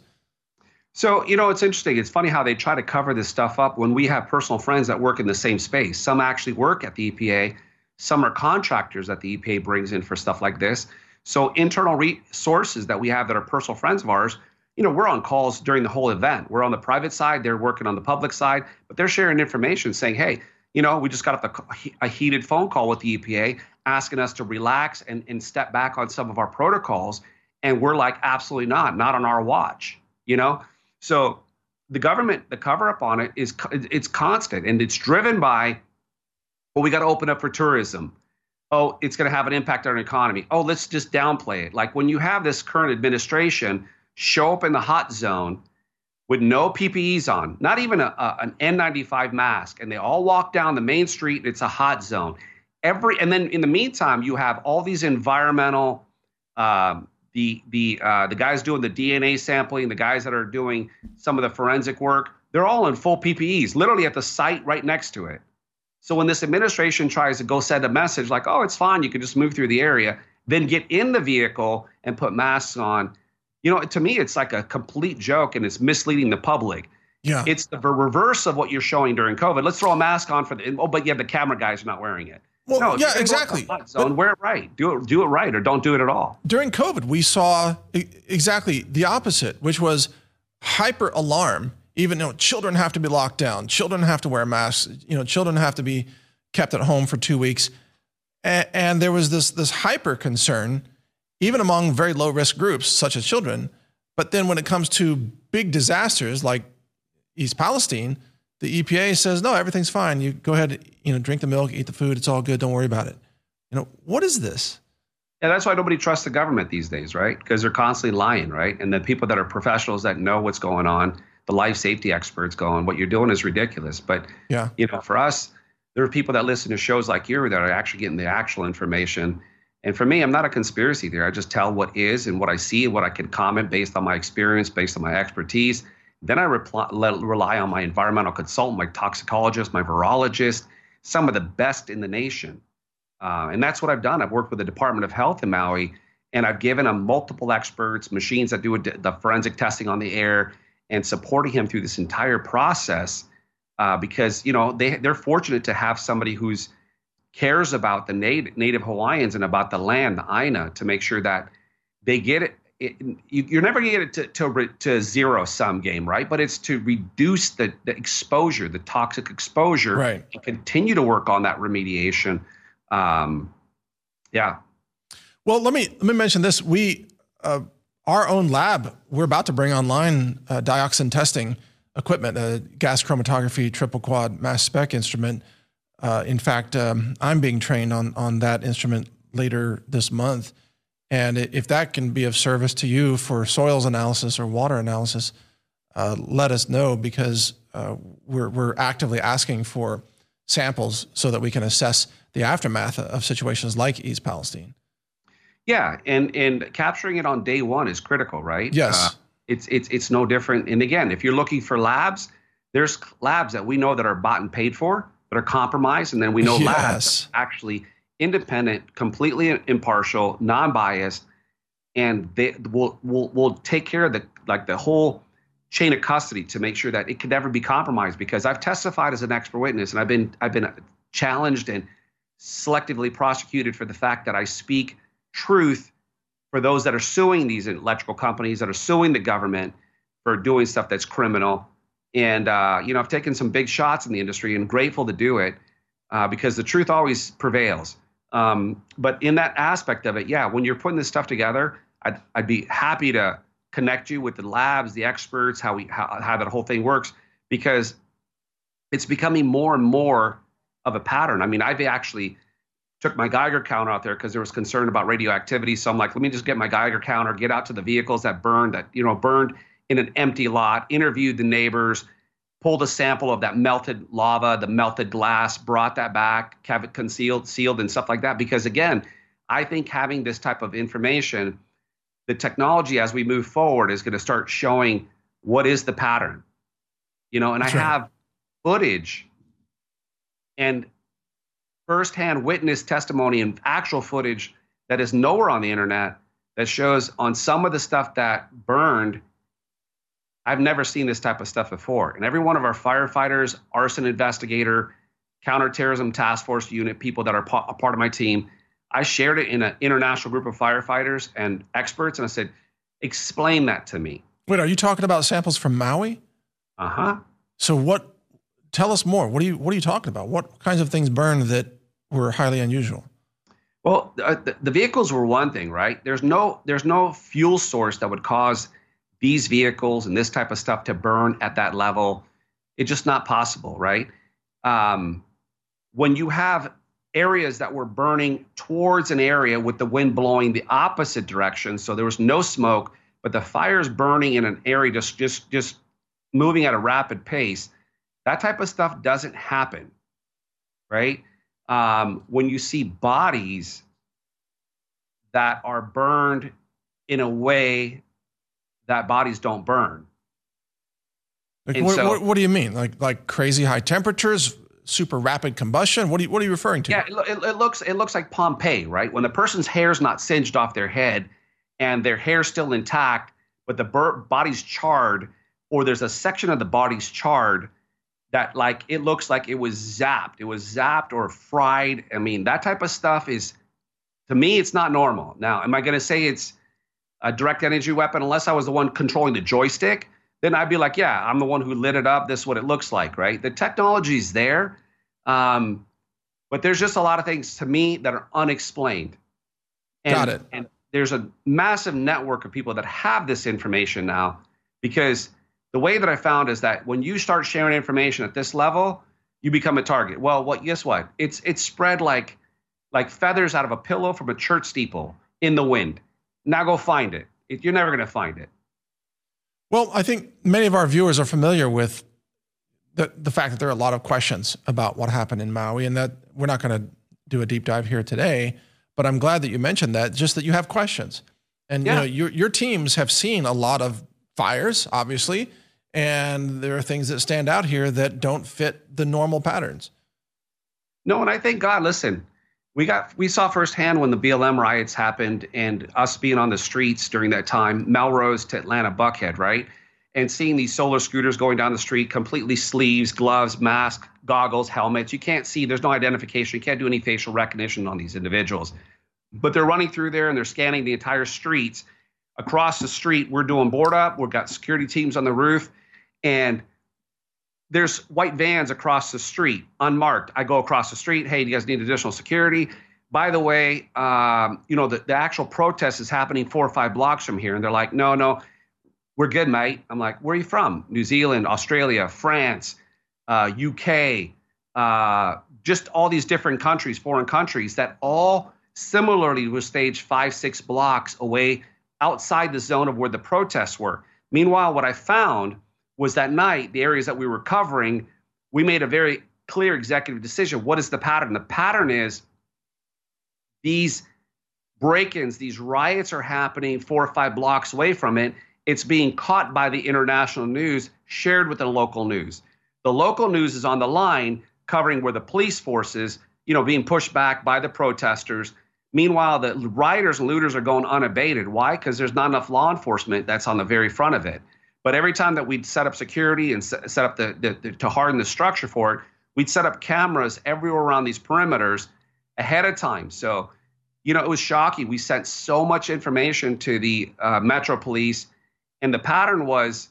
So, you know, it's interesting. It's funny how they try to cover this stuff up when we have personal friends that work in the same space. Some actually work at the EPA. Some are contractors that the EPA brings in for stuff like this. So internal resources that we have that are personal friends of ours, you know, we're on calls during the whole event. We're on the private side. They're working on the public side, but they're sharing information saying, hey, you know, we just got off a heated phone call with the EPA asking us to relax and step back on some of our protocols. And we're like, absolutely not on our watch, you know? So the government, the cover up on it it's constant, and it's driven by, well, we got to open up for tourism. Oh, it's going to have an impact on our economy. Oh, let's just downplay it. Like when you have this current administration show up in the hot zone with no PPEs on, not even an N95 mask, and they all walk down the main street, and it's a hot zone. And then in the meantime, you have all these environmental, the guys doing the DNA sampling, the guys that are doing some of the forensic work, they're all in full PPEs, literally at the site right next to it. So when this administration tries to go send a message like, oh, it's fine, you can just move through the area, then get in the vehicle and put masks on, you know, to me, it's like a complete joke, and it's misleading the public. Yeah. It's the reverse of what you're showing during COVID. Let's throw a mask on but yeah, the camera guys are not wearing it. Well, no, yeah, exactly. Wear it right. Do it right, or don't do it at all. During COVID, we saw exactly the opposite, which was hyper alarm. Even though children have to be locked down, children have to wear masks, you know, children have to be kept at home for 2 weeks. And there was this hyper concern, even among very low risk groups, such as children. But then when it comes to big disasters like East Palestine, the EPA says, no, everything's fine. You go ahead, you know, drink the milk, eat the food. It's all good. Don't worry about it. You know, what is this? Yeah, that's why nobody trusts the government these days, right? Because they're constantly lying, right? And the people that are professionals that know what's going on, the life safety experts going, what you're doing is ridiculous. But, yeah, you know, for us, there are people that listen to shows like you that are actually getting the actual information. And for me, I'm not a conspiracy theory. I just tell what is and what I see and what I can comment based on my experience, based on my expertise. Then I rely on my environmental consultant, my toxicologist, my virologist, some of the best in the nation. And that's what I've done. I've worked with the Department of Health in Maui, and I've given them multiple experts, machines that do the forensic testing on the air, and supporting him through this entire process because, you know, they're fortunate to have somebody who's cares about the Native Hawaiians and about the land, the Aina, to make sure that they get it. You're never going to get it to zero sum game, right? But it's to reduce the exposure, the toxic exposure, right, and continue to work on that remediation. Yeah. Well, let me mention this. We our own lab, we're about to bring online dioxin testing equipment, a gas chromatography triple quad mass spec instrument. In fact, I'm being trained on that instrument later this month. And if that can be of service to you for soils analysis or water analysis, let us know, because we're actively asking for samples so that we can assess the aftermath of situations like East Palestine. Yeah, and capturing it on day one is critical, right? Yes. It's no different. And again, if you're looking for labs, there's labs that we know that are bought and paid for, that are compromised, and then we know labs that are actually independent, completely impartial, non-biased, and they will take care of the whole chain of custody to make sure that it could never be compromised. Because I've testified as an expert witness, and I've been challenged and selectively prosecuted for the fact that I speak truth for those that are suing these electrical companies, that are suing the government for doing stuff that's criminal. And I've taken some big shots in the industry and grateful to do it because the truth always prevails. But in that aspect of it, yeah, when you're putting this stuff together, I'd be happy to connect you with the labs, the experts, how that whole thing works, because it's becoming more and more of a pattern. I mean, I've actually took my Geiger counter out there because there was concern about radioactivity. So I'm like, let me just get my Geiger counter, get out to the vehicles that burned in an empty lot, interviewed the neighbors, pulled a sample of that melted lava, the melted glass, brought that back, have it sealed and stuff like that. Because again, I think having this type of information, the technology as we move forward is going to start showing what is the pattern, and that's right. I have footage and firsthand witness testimony and actual footage that is nowhere on the internet that shows on some of the stuff that burned. I've never seen this type of stuff before. And every one of our firefighters, arson investigator, counterterrorism task force unit, people that are a part of my team, I shared it in an international group of firefighters and experts, and I said, explain that to me. Wait, are you talking about samples from Maui? Uh-huh. So tell us more. What are you talking about? What kinds of things burned that were highly unusual? Well, the vehicles were one thing, right? There's no fuel source that would cause these vehicles and this type of stuff to burn at that level. It's just not possible, right? When you have areas that were burning towards an area with the wind blowing the opposite direction, so there was no smoke, but the fire's burning in an area just moving at a rapid pace, that type of stuff doesn't happen, right? When you see bodies that are burned in a way that bodies don't burn. Like, what do you mean? Like crazy high temperatures, super rapid combustion? What are you referring to? Yeah, it looks like Pompeii, right? When the person's hair's not singed off their head and their hair's still intact, but the body's charred, or there's a section of the body's charred that it looks like it was zapped. It was zapped or fried. I mean, that type of stuff is, to me, it's not normal. Now, am I going to say it's a direct energy weapon? Unless I was the one controlling the joystick, then I'd be like, yeah, I'm the one who lit it up. This is what it looks like, right? The technology's there, but there's just a lot of things to me that are unexplained. Got it. And there's a massive network of people that have this information now, because the way that I found is that when you start sharing information at this level, you become a target. Well, guess what? It's spread like feathers out of a pillow from a church steeple in the wind. Now go find it. You're never going to find it. Well, I think many of our viewers are familiar with the fact that there are a lot of questions about what happened in Maui, and that we're not going to do a deep dive here today, but I'm glad that you mentioned that, just that you have questions. And yeah. Your teams have seen a lot of fires, obviously, and there are things that stand out here that don't fit the normal patterns. No, and I thank God, listen, we saw firsthand when the BLM riots happened, and us being on the streets during that time, Melrose to Atlanta, Buckhead, right? And seeing these solar scooters going down the street, completely sleeves, gloves, mask, goggles, helmets. You can't see, there's no identification. You can't do any facial recognition on these individuals. But they're running through there and they're scanning the entire streets. Across the street, we're doing board up. We've got security teams on the roof. And there's white vans across the street, unmarked. I go across the street. Hey, do you guys need additional security? By the way, the actual protest is happening 4 or 5 blocks from here. And they're like, no, we're good, mate. I'm like, where are you from? New Zealand, Australia, France, UK, just all these different countries, foreign countries that all similarly were staged 5, 6 blocks away outside the zone of where the protests were. Meanwhile, what I found was that night, the areas that we were covering, we made a very clear executive decision. What is the pattern? The pattern is these break-ins, these riots are happening 4 or 5 blocks away from it. It's being caught by the international news, shared with the local news. The local news is on the line covering where the police forces, being pushed back by the protesters. Meanwhile, the rioters and looters are going unabated. Why? Because there's not enough law enforcement that's on the very front of it. But every time that we'd set up security and set up to harden the structure for it, we'd set up cameras everywhere around these perimeters ahead of time. So, it was shocking. We sent so much information to the Metro Police, and the pattern was,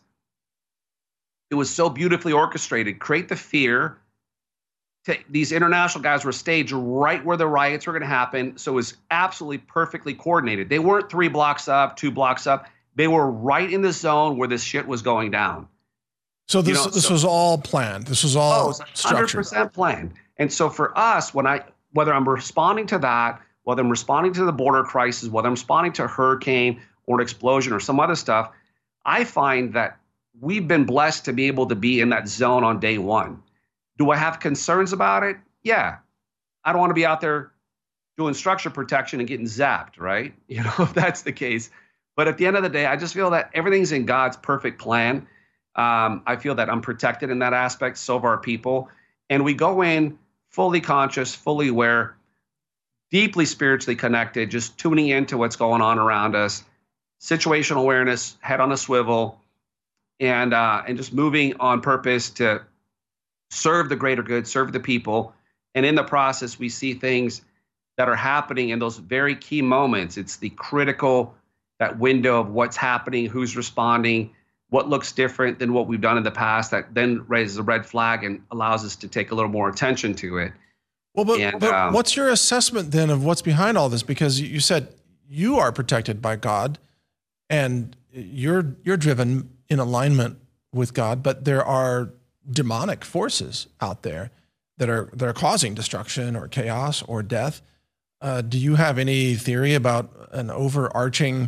it was so beautifully orchestrated. Create the fear. These international guys were staged right where the riots were going to happen. So it was absolutely perfectly coordinated. They weren't 3 blocks up, 2 blocks up. They were right in the zone where this shit was going down. So this was all planned. This was all structured. 100% planned. And so for us, whether I'm responding to that, whether I'm responding to the border crisis, whether I'm responding to a hurricane or an explosion or some other stuff, I find that we've been blessed to be able to be in that zone on day one. Do I have concerns about it? Yeah. I don't want to be out there doing structure protection and getting zapped, right? If that's the case. But at the end of the day, I just feel that everything's in God's perfect plan. I feel that I'm protected in that aspect. So of our people. And we go in fully conscious, fully aware, deeply spiritually connected, just tuning into what's going on around us, situational awareness, head on a swivel, and just moving on purpose to serve the greater good, serve the people. And in the process, we see things that are happening in those very key moments. It's the critical, that window of what's happening, who's responding, what looks different than what we've done in the past, that then raises a red flag and allows us to take a little more attention to it. Well, but what's your assessment then of what's behind all this? Because you said you are protected by God and you're driven in alignment with God, but there are demonic forces out there that are causing destruction or chaos or death. Do you have any theory about an overarching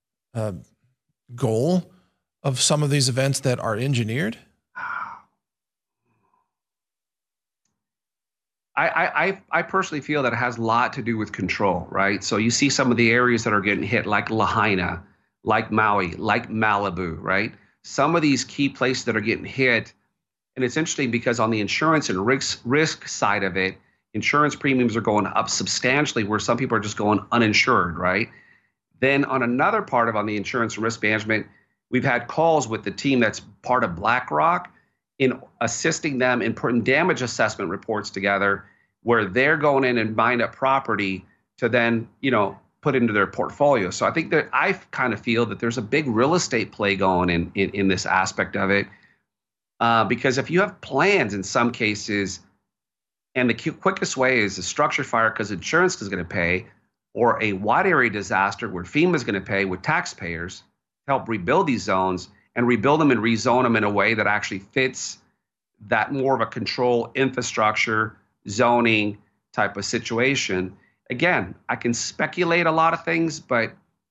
goal of some of these events that are engineered? I personally feel that it has a lot to do with control, right? So you see some of the areas that are getting hit, like Lahaina, like Maui, like Malibu, right? Some of these key places that are getting hit. And it's interesting because on the insurance and risk side of it, insurance premiums are going up substantially where some people are just going uninsured, right? Then on another part on the insurance and risk management, we've had calls with the team that's part of BlackRock in assisting them in putting damage assessment reports together where they're going in and buying up property to then, put into their portfolio. So I think that I kind of feel that there's a big real estate play going in this aspect of it. Because if you have plans in some cases, and the quickest way is a structure fire because insurance is going to pay, or a wide area disaster where FEMA is going to pay with taxpayers to help rebuild these zones and rebuild them and rezone them in a way that actually fits that more of a control infrastructure zoning type of situation. Again, I can speculate a lot of things, but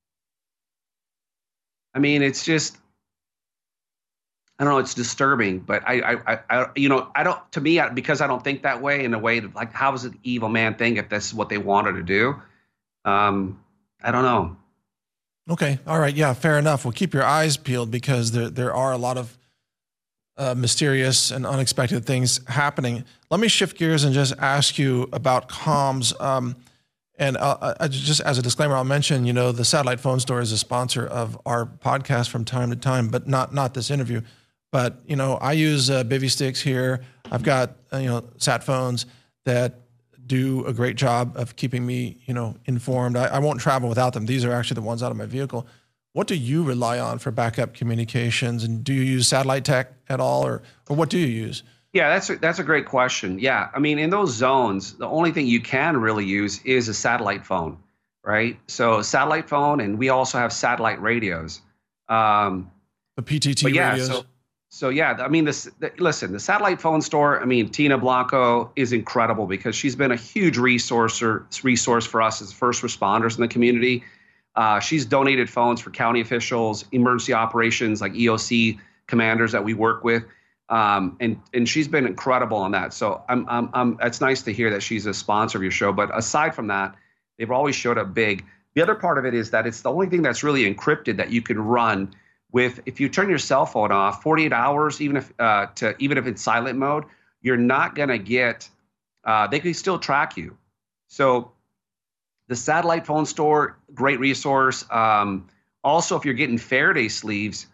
I mean, it's just, I don't know, it's disturbing, but I don't, to me, because I don't think that way in a way that, like, how is an evil man think if this is what they wanted to do? I don't know. Okay. All right. Yeah, fair enough. Well, keep your eyes peeled because there are a lot of mysterious and unexpected things happening. Let me shift gears and just ask you about comms. And just as a disclaimer, I'll mention, the Satellite Phone Store is a sponsor of our podcast from time to time, but not this interview. But, I use Bivy sticks here. I've got, sat phones that do a great job of keeping me, informed. I won't travel without them. These are actually the ones out of my vehicle. What do you rely on for backup communications? And do you use satellite tech at all, or what do you use? Yeah, that's a great question. Yeah, I mean, in those zones, the only thing you can really use is a satellite phone, right? So satellite phone, and we also have satellite radios. The PTT radios. So yeah, I mean, listen, the Satellite Phone Store, I mean, Tina Blanco is incredible because she's been a huge resource for us as first responders in the community. She's donated phones for county officials, emergency operations, like EOC commanders that we work with. And she's been incredible on that. So it's nice to hear that she's a sponsor of your show. But aside from that, they've always showed up big. The other part of it is that it's the only thing that's really encrypted that you can run with. If you turn your cell phone off 48 hours, even if it's silent mode, you're not going to get, they can still track you. So The satellite phone store, great resource. Also, if you're getting Faraday sleeves,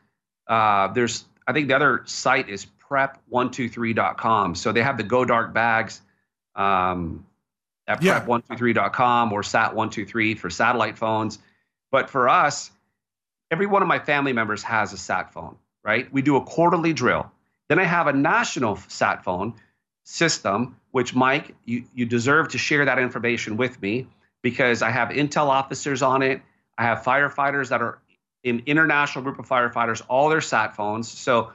I think the other site is prep123.com. So they have the Go Dark bags at prep123.com or sat123 for satellite phones. But for us, every one of my family members has a sat phone, right? We do a quarterly drill. Then I have a national sat phone system, which, Mike, you deserve to share that information with me because I have intel officers on it. I have firefighters that are in international group of firefighters, all their sat phones. So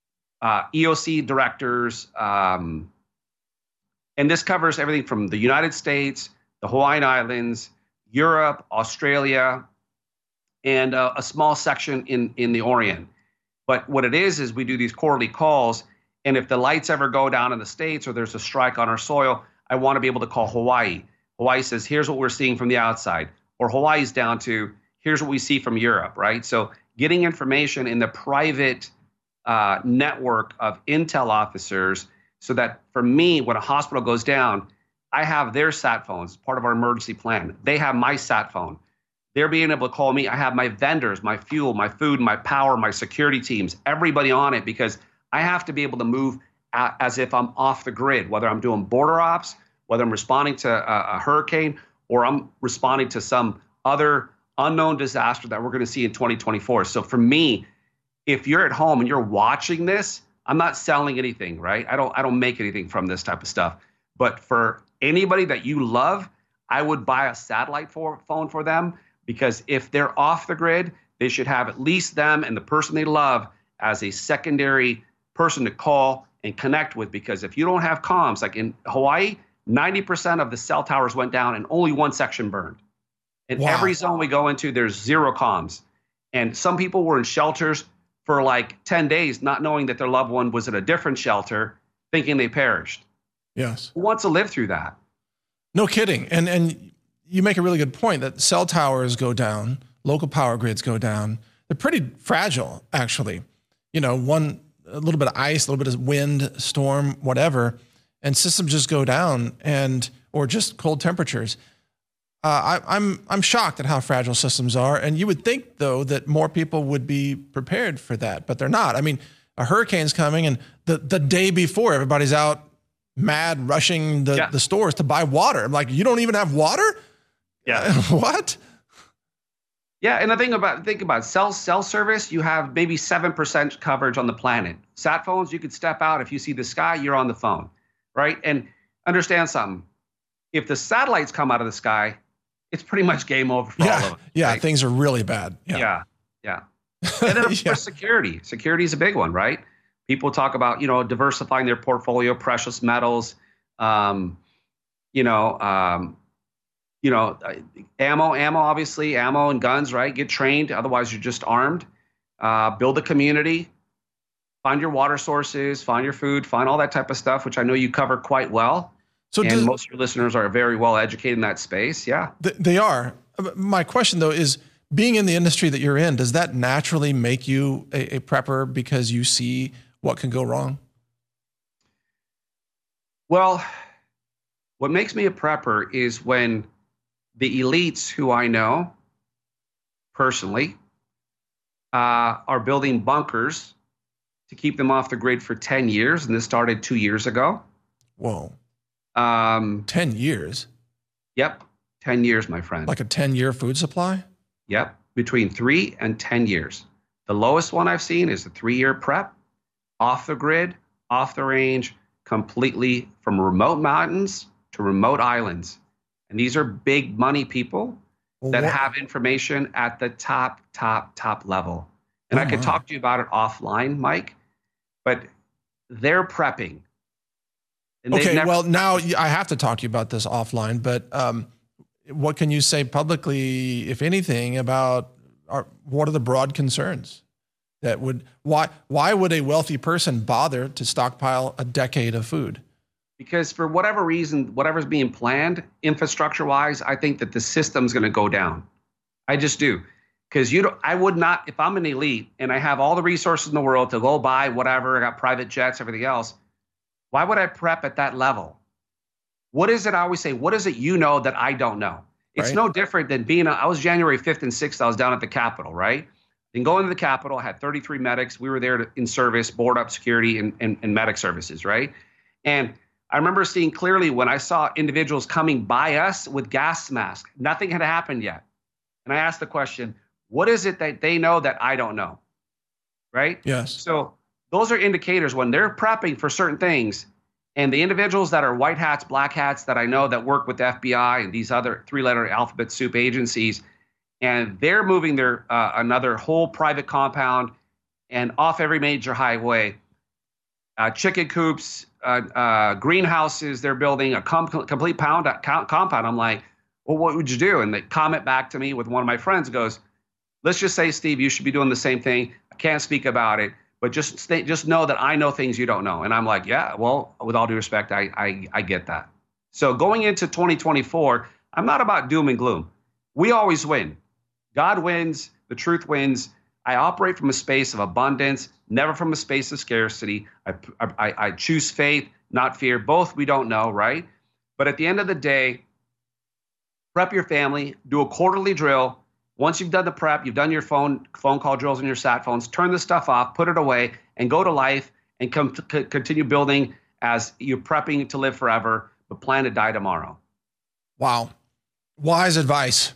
EOC directors, and this covers everything from the United States, the Hawaiian Islands, Europe, Australia, and a small section in the Orient. But what it is we do these quarterly calls, and if the lights ever go down in the States or there's a strike on our soil, I want to be able to call Hawaii. Hawaii says, here's what we're seeing from the outside. Or Hawaii's down to, here's what we see from Europe, right? So getting information in the private network of intel officers so that for me, when a hospital goes down, I have their sat phones, part of our emergency plan. They have my sat phone. They're being able to call me. I have my vendors, my fuel, my food, my power, my security teams, everybody on it because I have to be able to move as if I'm off the grid, whether I'm doing border ops, whether I'm responding to a hurricane, or I'm responding to some other unknown disaster that we're going to see in 2024. So for me, if you're at home and you're watching this, I'm not selling anything, right? I don't make anything from this type of stuff. But for anybody that you love, I would buy a satellite phone for them because if they're off the grid, they should have at least them and the person they love as a secondary person to call and connect with. Because if you don't have comms, like in Hawaii, 90% of the cell towers went down and only one section burned. In every zone we go into, there's zero comms. And some people were in shelters for like 10 days, not knowing that their loved one was at a different shelter, thinking they perished. Yes. Who wants to live through that? No kidding. And you make a really good point that cell towers go down, local power grids go down. They're pretty fragile, actually. You know, a little bit of ice, a little bit of wind, storm, whatever, and systems just go down or just cold temperatures. I'm shocked at how fragile systems are. And you would think, though, that more people would be prepared for that, but they're not. I mean, a hurricane's coming and the day before everybody's out mad rushing the stores to buy water. I'm like, you don't even have water? Yeah. What? Yeah, and think about cell service, you have maybe 7% coverage on the planet. Sat phones, you could step out. If you see the sky, you're on the phone, right? And understand something. If the satellites come out of the sky, it's pretty much game over for all of us. Yeah, right? Things are really bad. Yeah. And then of course, security. Security is a big one, right? People talk about, diversifying their portfolio, precious metals, ammo, obviously, ammo and guns, right? Get trained. Otherwise, you're just armed. Build a community. Find your water sources. Find your food. Find all that type of stuff, which I know you cover quite well. And most of your listeners are very well educated in that space. Yeah. They are. My question, though, is being in the industry that you're in, does that naturally make you a prepper because you see what can go wrong? Well, what makes me a prepper is when the elites who I know personally are building bunkers to keep them off the grid for 10 years. And this started 2 years ago. Whoa. 10 years? Yep. 10 years, my friend. Like a 10-year food supply? Yep. Between 3 and 10 years. The lowest one I've seen is a 3-year prep, off the grid, off the range, completely from remote mountains to remote islands. And these are big money people that have information at the top level. And I could talk to you about it offline, Mike, but they're prepping. Well, now I have to talk to you about this offline, but what can you say publicly, if anything, about what are the broad concerns that why would a wealthy person bother to stockpile a decade of food? Because for whatever reason, whatever's being planned, infrastructure-wise, I think that the system's going to go down. I just do. Because I would not, if I'm an elite and I have all the resources in the world to go buy whatever, I got private jets, everything else, why would I prep at that level? What is it I always say? What is it that I don't know? It's right? no different than I was January 5th and 6th, I was down at the Capitol, right? Then going to the Capitol, I had 33 medics. We were there in service, board up security and medic services, right? And I remember seeing clearly when I saw individuals coming by us with gas masks. Nothing had happened yet. And I asked the question, what is it that they know that I don't know? Right? Yes. So those are indicators when they're prepping for certain things. And the individuals that are white hats, black hats that I know that work with the FBI and these other 3-letter alphabet soup agencies, and they're moving their another whole private compound and off every major highway, chicken coops, greenhouses they're building, a complete compound. I'm like, well, what would you do? And they comment back to me with one of my friends goes, let's just say, Steve, you should be doing the same thing. I can't speak about it, but just know that I know things you don't know. And I'm like, yeah, well, with all due respect, I get that. So going into 2024, I'm not about doom and gloom. We always win. God wins. The truth wins. I operate from a space of abundance, never from a space of scarcity. I choose faith, not fear. Both we don't know, right? But at the end of the day, prep your family, do a quarterly drill. Once you've done the prep, you've done your phone call drills on your sat phones, turn the stuff off, put it away, and go to life and continue building as you're prepping to live forever, but plan to die tomorrow. Wow. Wise advice.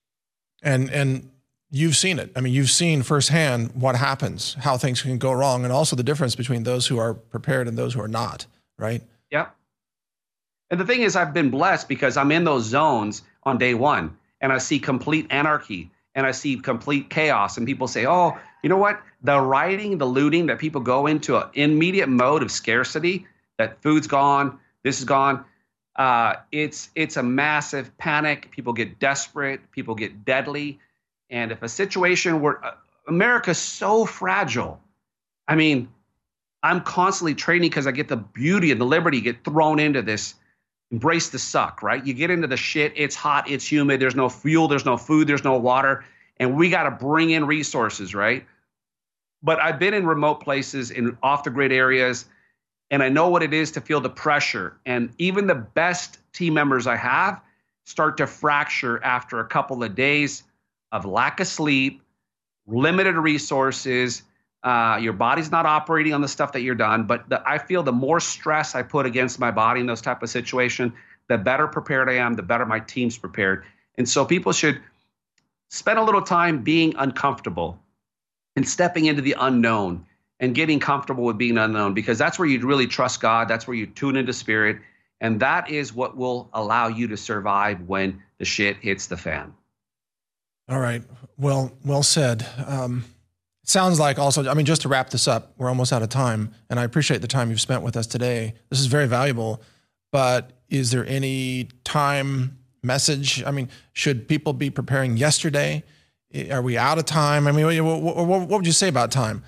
And you've seen it. I mean, you've seen firsthand what happens, how things can go wrong, and also the difference between those who are prepared and those who are not, right? Yep. And the thing is, I've been blessed because I'm in those zones on day one, and I see complete anarchy, and I see complete chaos, and people say, oh, you know what? The rioting, the looting that people go into an immediate mode of scarcity, that food's gone, this is gone. It's a massive panic. People get desperate. People get deadly. And if a situation where America's so fragile, I mean, I'm constantly training because I get the beauty and the liberty, get thrown into this, embrace the suck, right? You get into the shit. It's hot. It's humid. There's no fuel. There's no food. There's no water. And we got to bring in resources, right? But I've been in remote places, in off the grid areas, and I know what it is to feel the pressure. And even the best team members I have start to fracture after a couple of days of lack of sleep, limited resources. Your body's not operating on the stuff that you're done. But I feel the more stress I put against my body in those type of situations, the better prepared I am, the better my team's prepared. And so people should spend a little time being uncomfortable and stepping into the unknown and getting comfortable with being unknown, because that's where you really trust God. That's where you tune into spirit. And that is what will allow you to survive when the shit hits the fan. All right. Well said. It sounds like also, I mean, just to wrap this up, we're almost out of time, and I appreciate the time you've spent with us today. This is very valuable, but is there any time message? I mean, should people be preparing yesterday? Are we out of time? I mean, what would you say about time?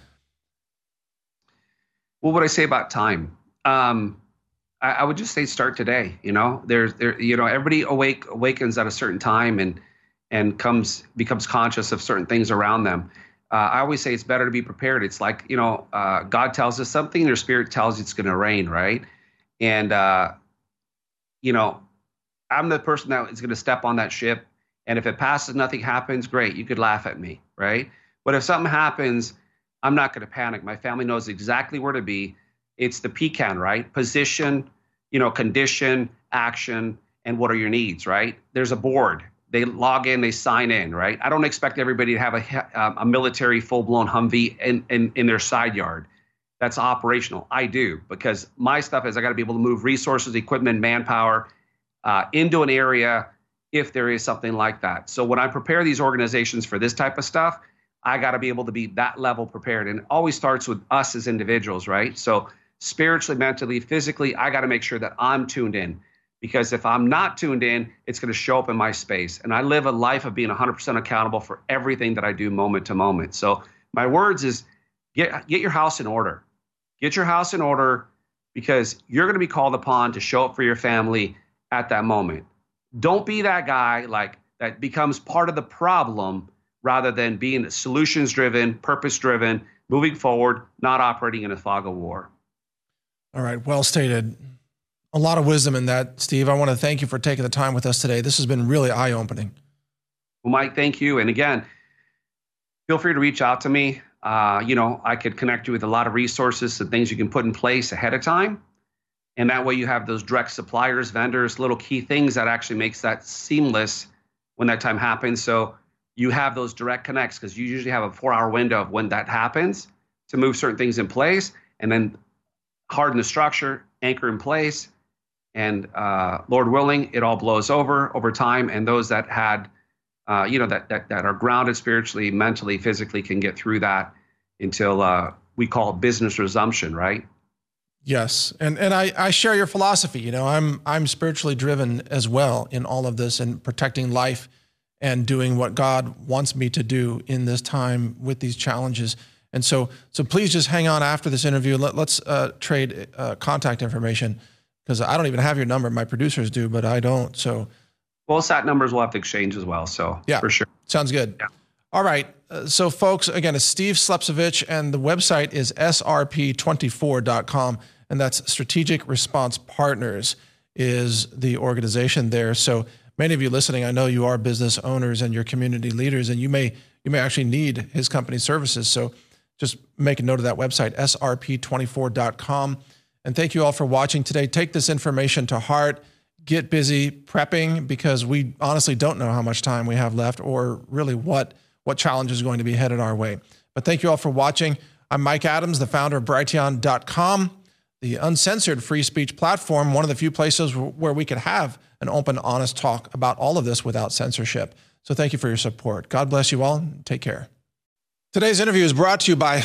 What would I say about time? I would just say start today. You know, everybody awakens at a certain time and becomes conscious of certain things around them. I always say it's better to be prepared. It's like, God tells us something, your spirit tells you it's going to rain, right? And, I'm the person that is going to step on that ship. And if it passes, nothing happens, great. You could laugh at me, right? But if something happens, I'm not going to panic. My family knows exactly where to be. It's the PCAN, right? Position, condition, action, and what are your needs, right? There's a board. They log in, they sign in, right? I don't expect everybody to have a military full-blown Humvee in their side yard. That's operational. I do, because my stuff is I got to be able to move resources, equipment, manpower into an area if there is something like that. So when I prepare these organizations for this type of stuff, I got to be able to be that level prepared. And it always starts with us as individuals, right? So spiritually, mentally, physically, I got to make sure that I'm tuned in. Because if I'm not tuned in, it's going to show up in my space. And I live a life of being 100% accountable for everything that I do moment to moment. So my words is get your house in order. Get your house in order, because you're going to be called upon to show up for your family at that moment. Don't be that guy that becomes part of the problem rather than being solutions-driven, purpose-driven, moving forward, not operating in a fog of war. All right. Well stated. A lot of wisdom in that, Steve. I want to thank you for taking the time with us today. This has been really eye-opening. Well, Mike, thank you. And again, feel free to reach out to me. I could connect you with a lot of resources and things you can put in place ahead of time. And that way you have those direct suppliers, vendors, little key things that actually makes that seamless when that time happens. So you have those direct connects because you usually have a 4-hour window of when that happens to move certain things in place and then harden the structure, anchor in place. And Lord willing, it all blows over time. And those that had, that are grounded spiritually, mentally, physically can get through that until we call it business resumption, right? Yes. And I share your philosophy. I'm spiritually driven as well in all of this and protecting life and doing what God wants me to do in this time with these challenges. And so please just hang on after this interview. Let's trade contact information because I don't even have your number. My producers do, but I don't. So, well, SAT numbers we'll have to exchange as well. So yeah, for sure. Sounds good. Yeah. All right. So folks, again, it's Steve Slepcevich and the website is srp24.com. And that's Strategic Response Partners is the organization there. So many of you listening, I know you are business owners and you're community leaders, and you may actually need his company's services. So just make a note of that website, srp24.com. And thank you all for watching today. Take this information to heart. Get busy prepping because we honestly don't know how much time we have left or really what challenge is going to be headed our way. But thank you all for watching. I'm Mike Adams, the founder of Brighteon.com. The uncensored free speech platform, one of the few places where we could have an open, honest talk about all of this without censorship. So thank you for your support. God bless you all. Take care. Today's interview is brought to you by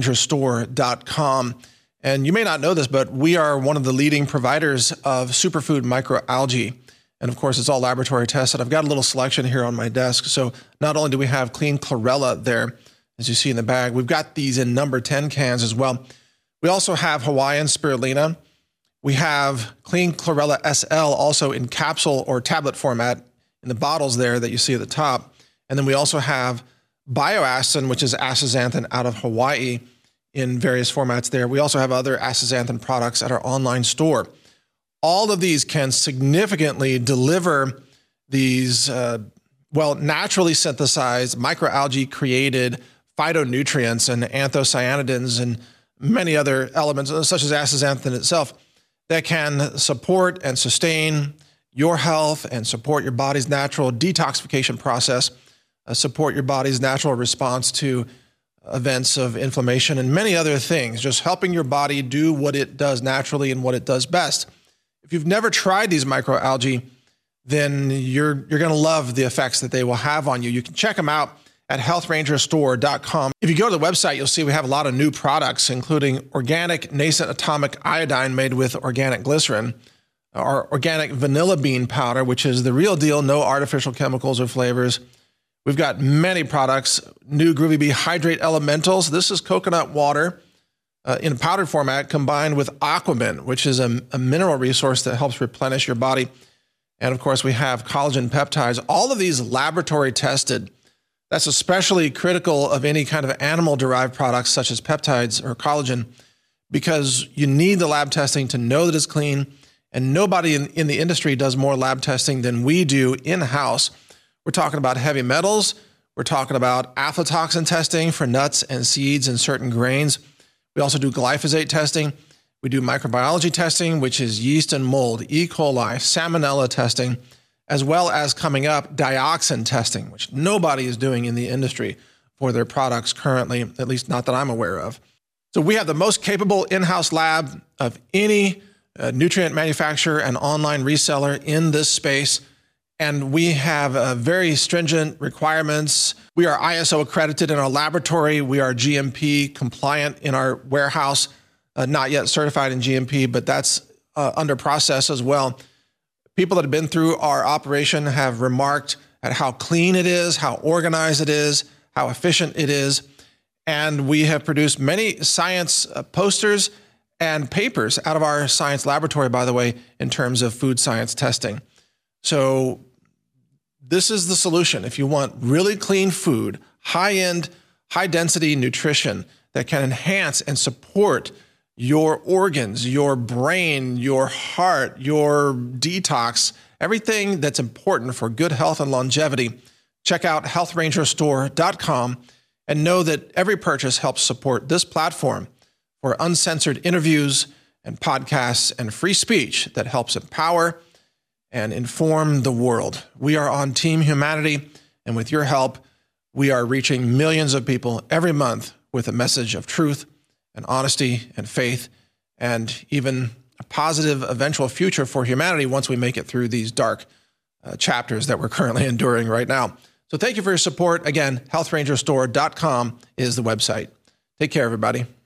HealthRangerStore.com. And you may not know this, but we are one of the leading providers of superfood microalgae. And of course, it's all laboratory tested. I've got a little selection here on my desk. So not only do we have clean chlorella there, as you see in the bag, we've got these in number 10 cans as well. We also have Hawaiian spirulina. We have clean chlorella SL also in capsule or tablet format in the bottles there that you see at the top. And then we also have bioastaxanthin, which is astaxanthin out of Hawaii in various formats there. We also have other astaxanthin products at our online store. All of these can significantly deliver these, naturally synthesized microalgae created phytonutrients and anthocyanidins and many other elements, such as astaxanthin itself, that can support and sustain your health and support your body's natural detoxification process, support your body's natural response to events of inflammation and many other things, just helping your body do what it does naturally and what it does best. If you've never tried these microalgae, then you're going to love the effects that they will have on you. You can check them out at HealthRangerStore.com. If you go to the website, you'll see we have a lot of new products, including organic nascent atomic iodine made with organic glycerin, our organic vanilla bean powder, which is the real deal, no artificial chemicals or flavors. We've got many products, new Groovy Bee Hydrate Elementals. This is coconut water in powdered format combined with Aquamin, which is a mineral resource that helps replenish your body. And of course, we have collagen peptides. All of these laboratory tested. That's especially critical of any kind of animal-derived products such as peptides or collagen because you need the lab testing to know that it's clean, and nobody in the industry does more lab testing than we do in-house. We're talking about heavy metals. We're talking about aflatoxin testing for nuts and seeds and certain grains. We also do glyphosate testing. We do microbiology testing, which is yeast and mold, E. coli, salmonella testing, as well as coming up dioxin testing, which nobody is doing in the industry for their products currently, at least not that I'm aware of. So we have the most capable in-house lab of any nutrient manufacturer and online reseller in this space. And we have very stringent requirements. We are ISO accredited in our laboratory. We are GMP compliant in our warehouse, not yet certified in GMP, but that's under process as well. People that have been through our operation have remarked at how clean it is, how organized it is, how efficient it is. And we have produced many science posters and papers out of our science laboratory, by the way, in terms of food science testing. So this is the solution. If you want really clean food, high-end, high-density nutrition that can enhance and support your organs, your brain, your heart, your detox, everything that's important for good health and longevity. Check out healthrangerstore.com and know that every purchase helps support this platform for uncensored interviews and podcasts and free speech that helps empower and inform the world. We are on Team Humanity, and with your help, we are reaching millions of people every month with a message of truth and honesty and faith, and even a positive eventual future for humanity once we make it through these dark chapters that we're currently enduring right now. So thank you for your support. Again, healthrangerstore.com is the website. Take care, everybody.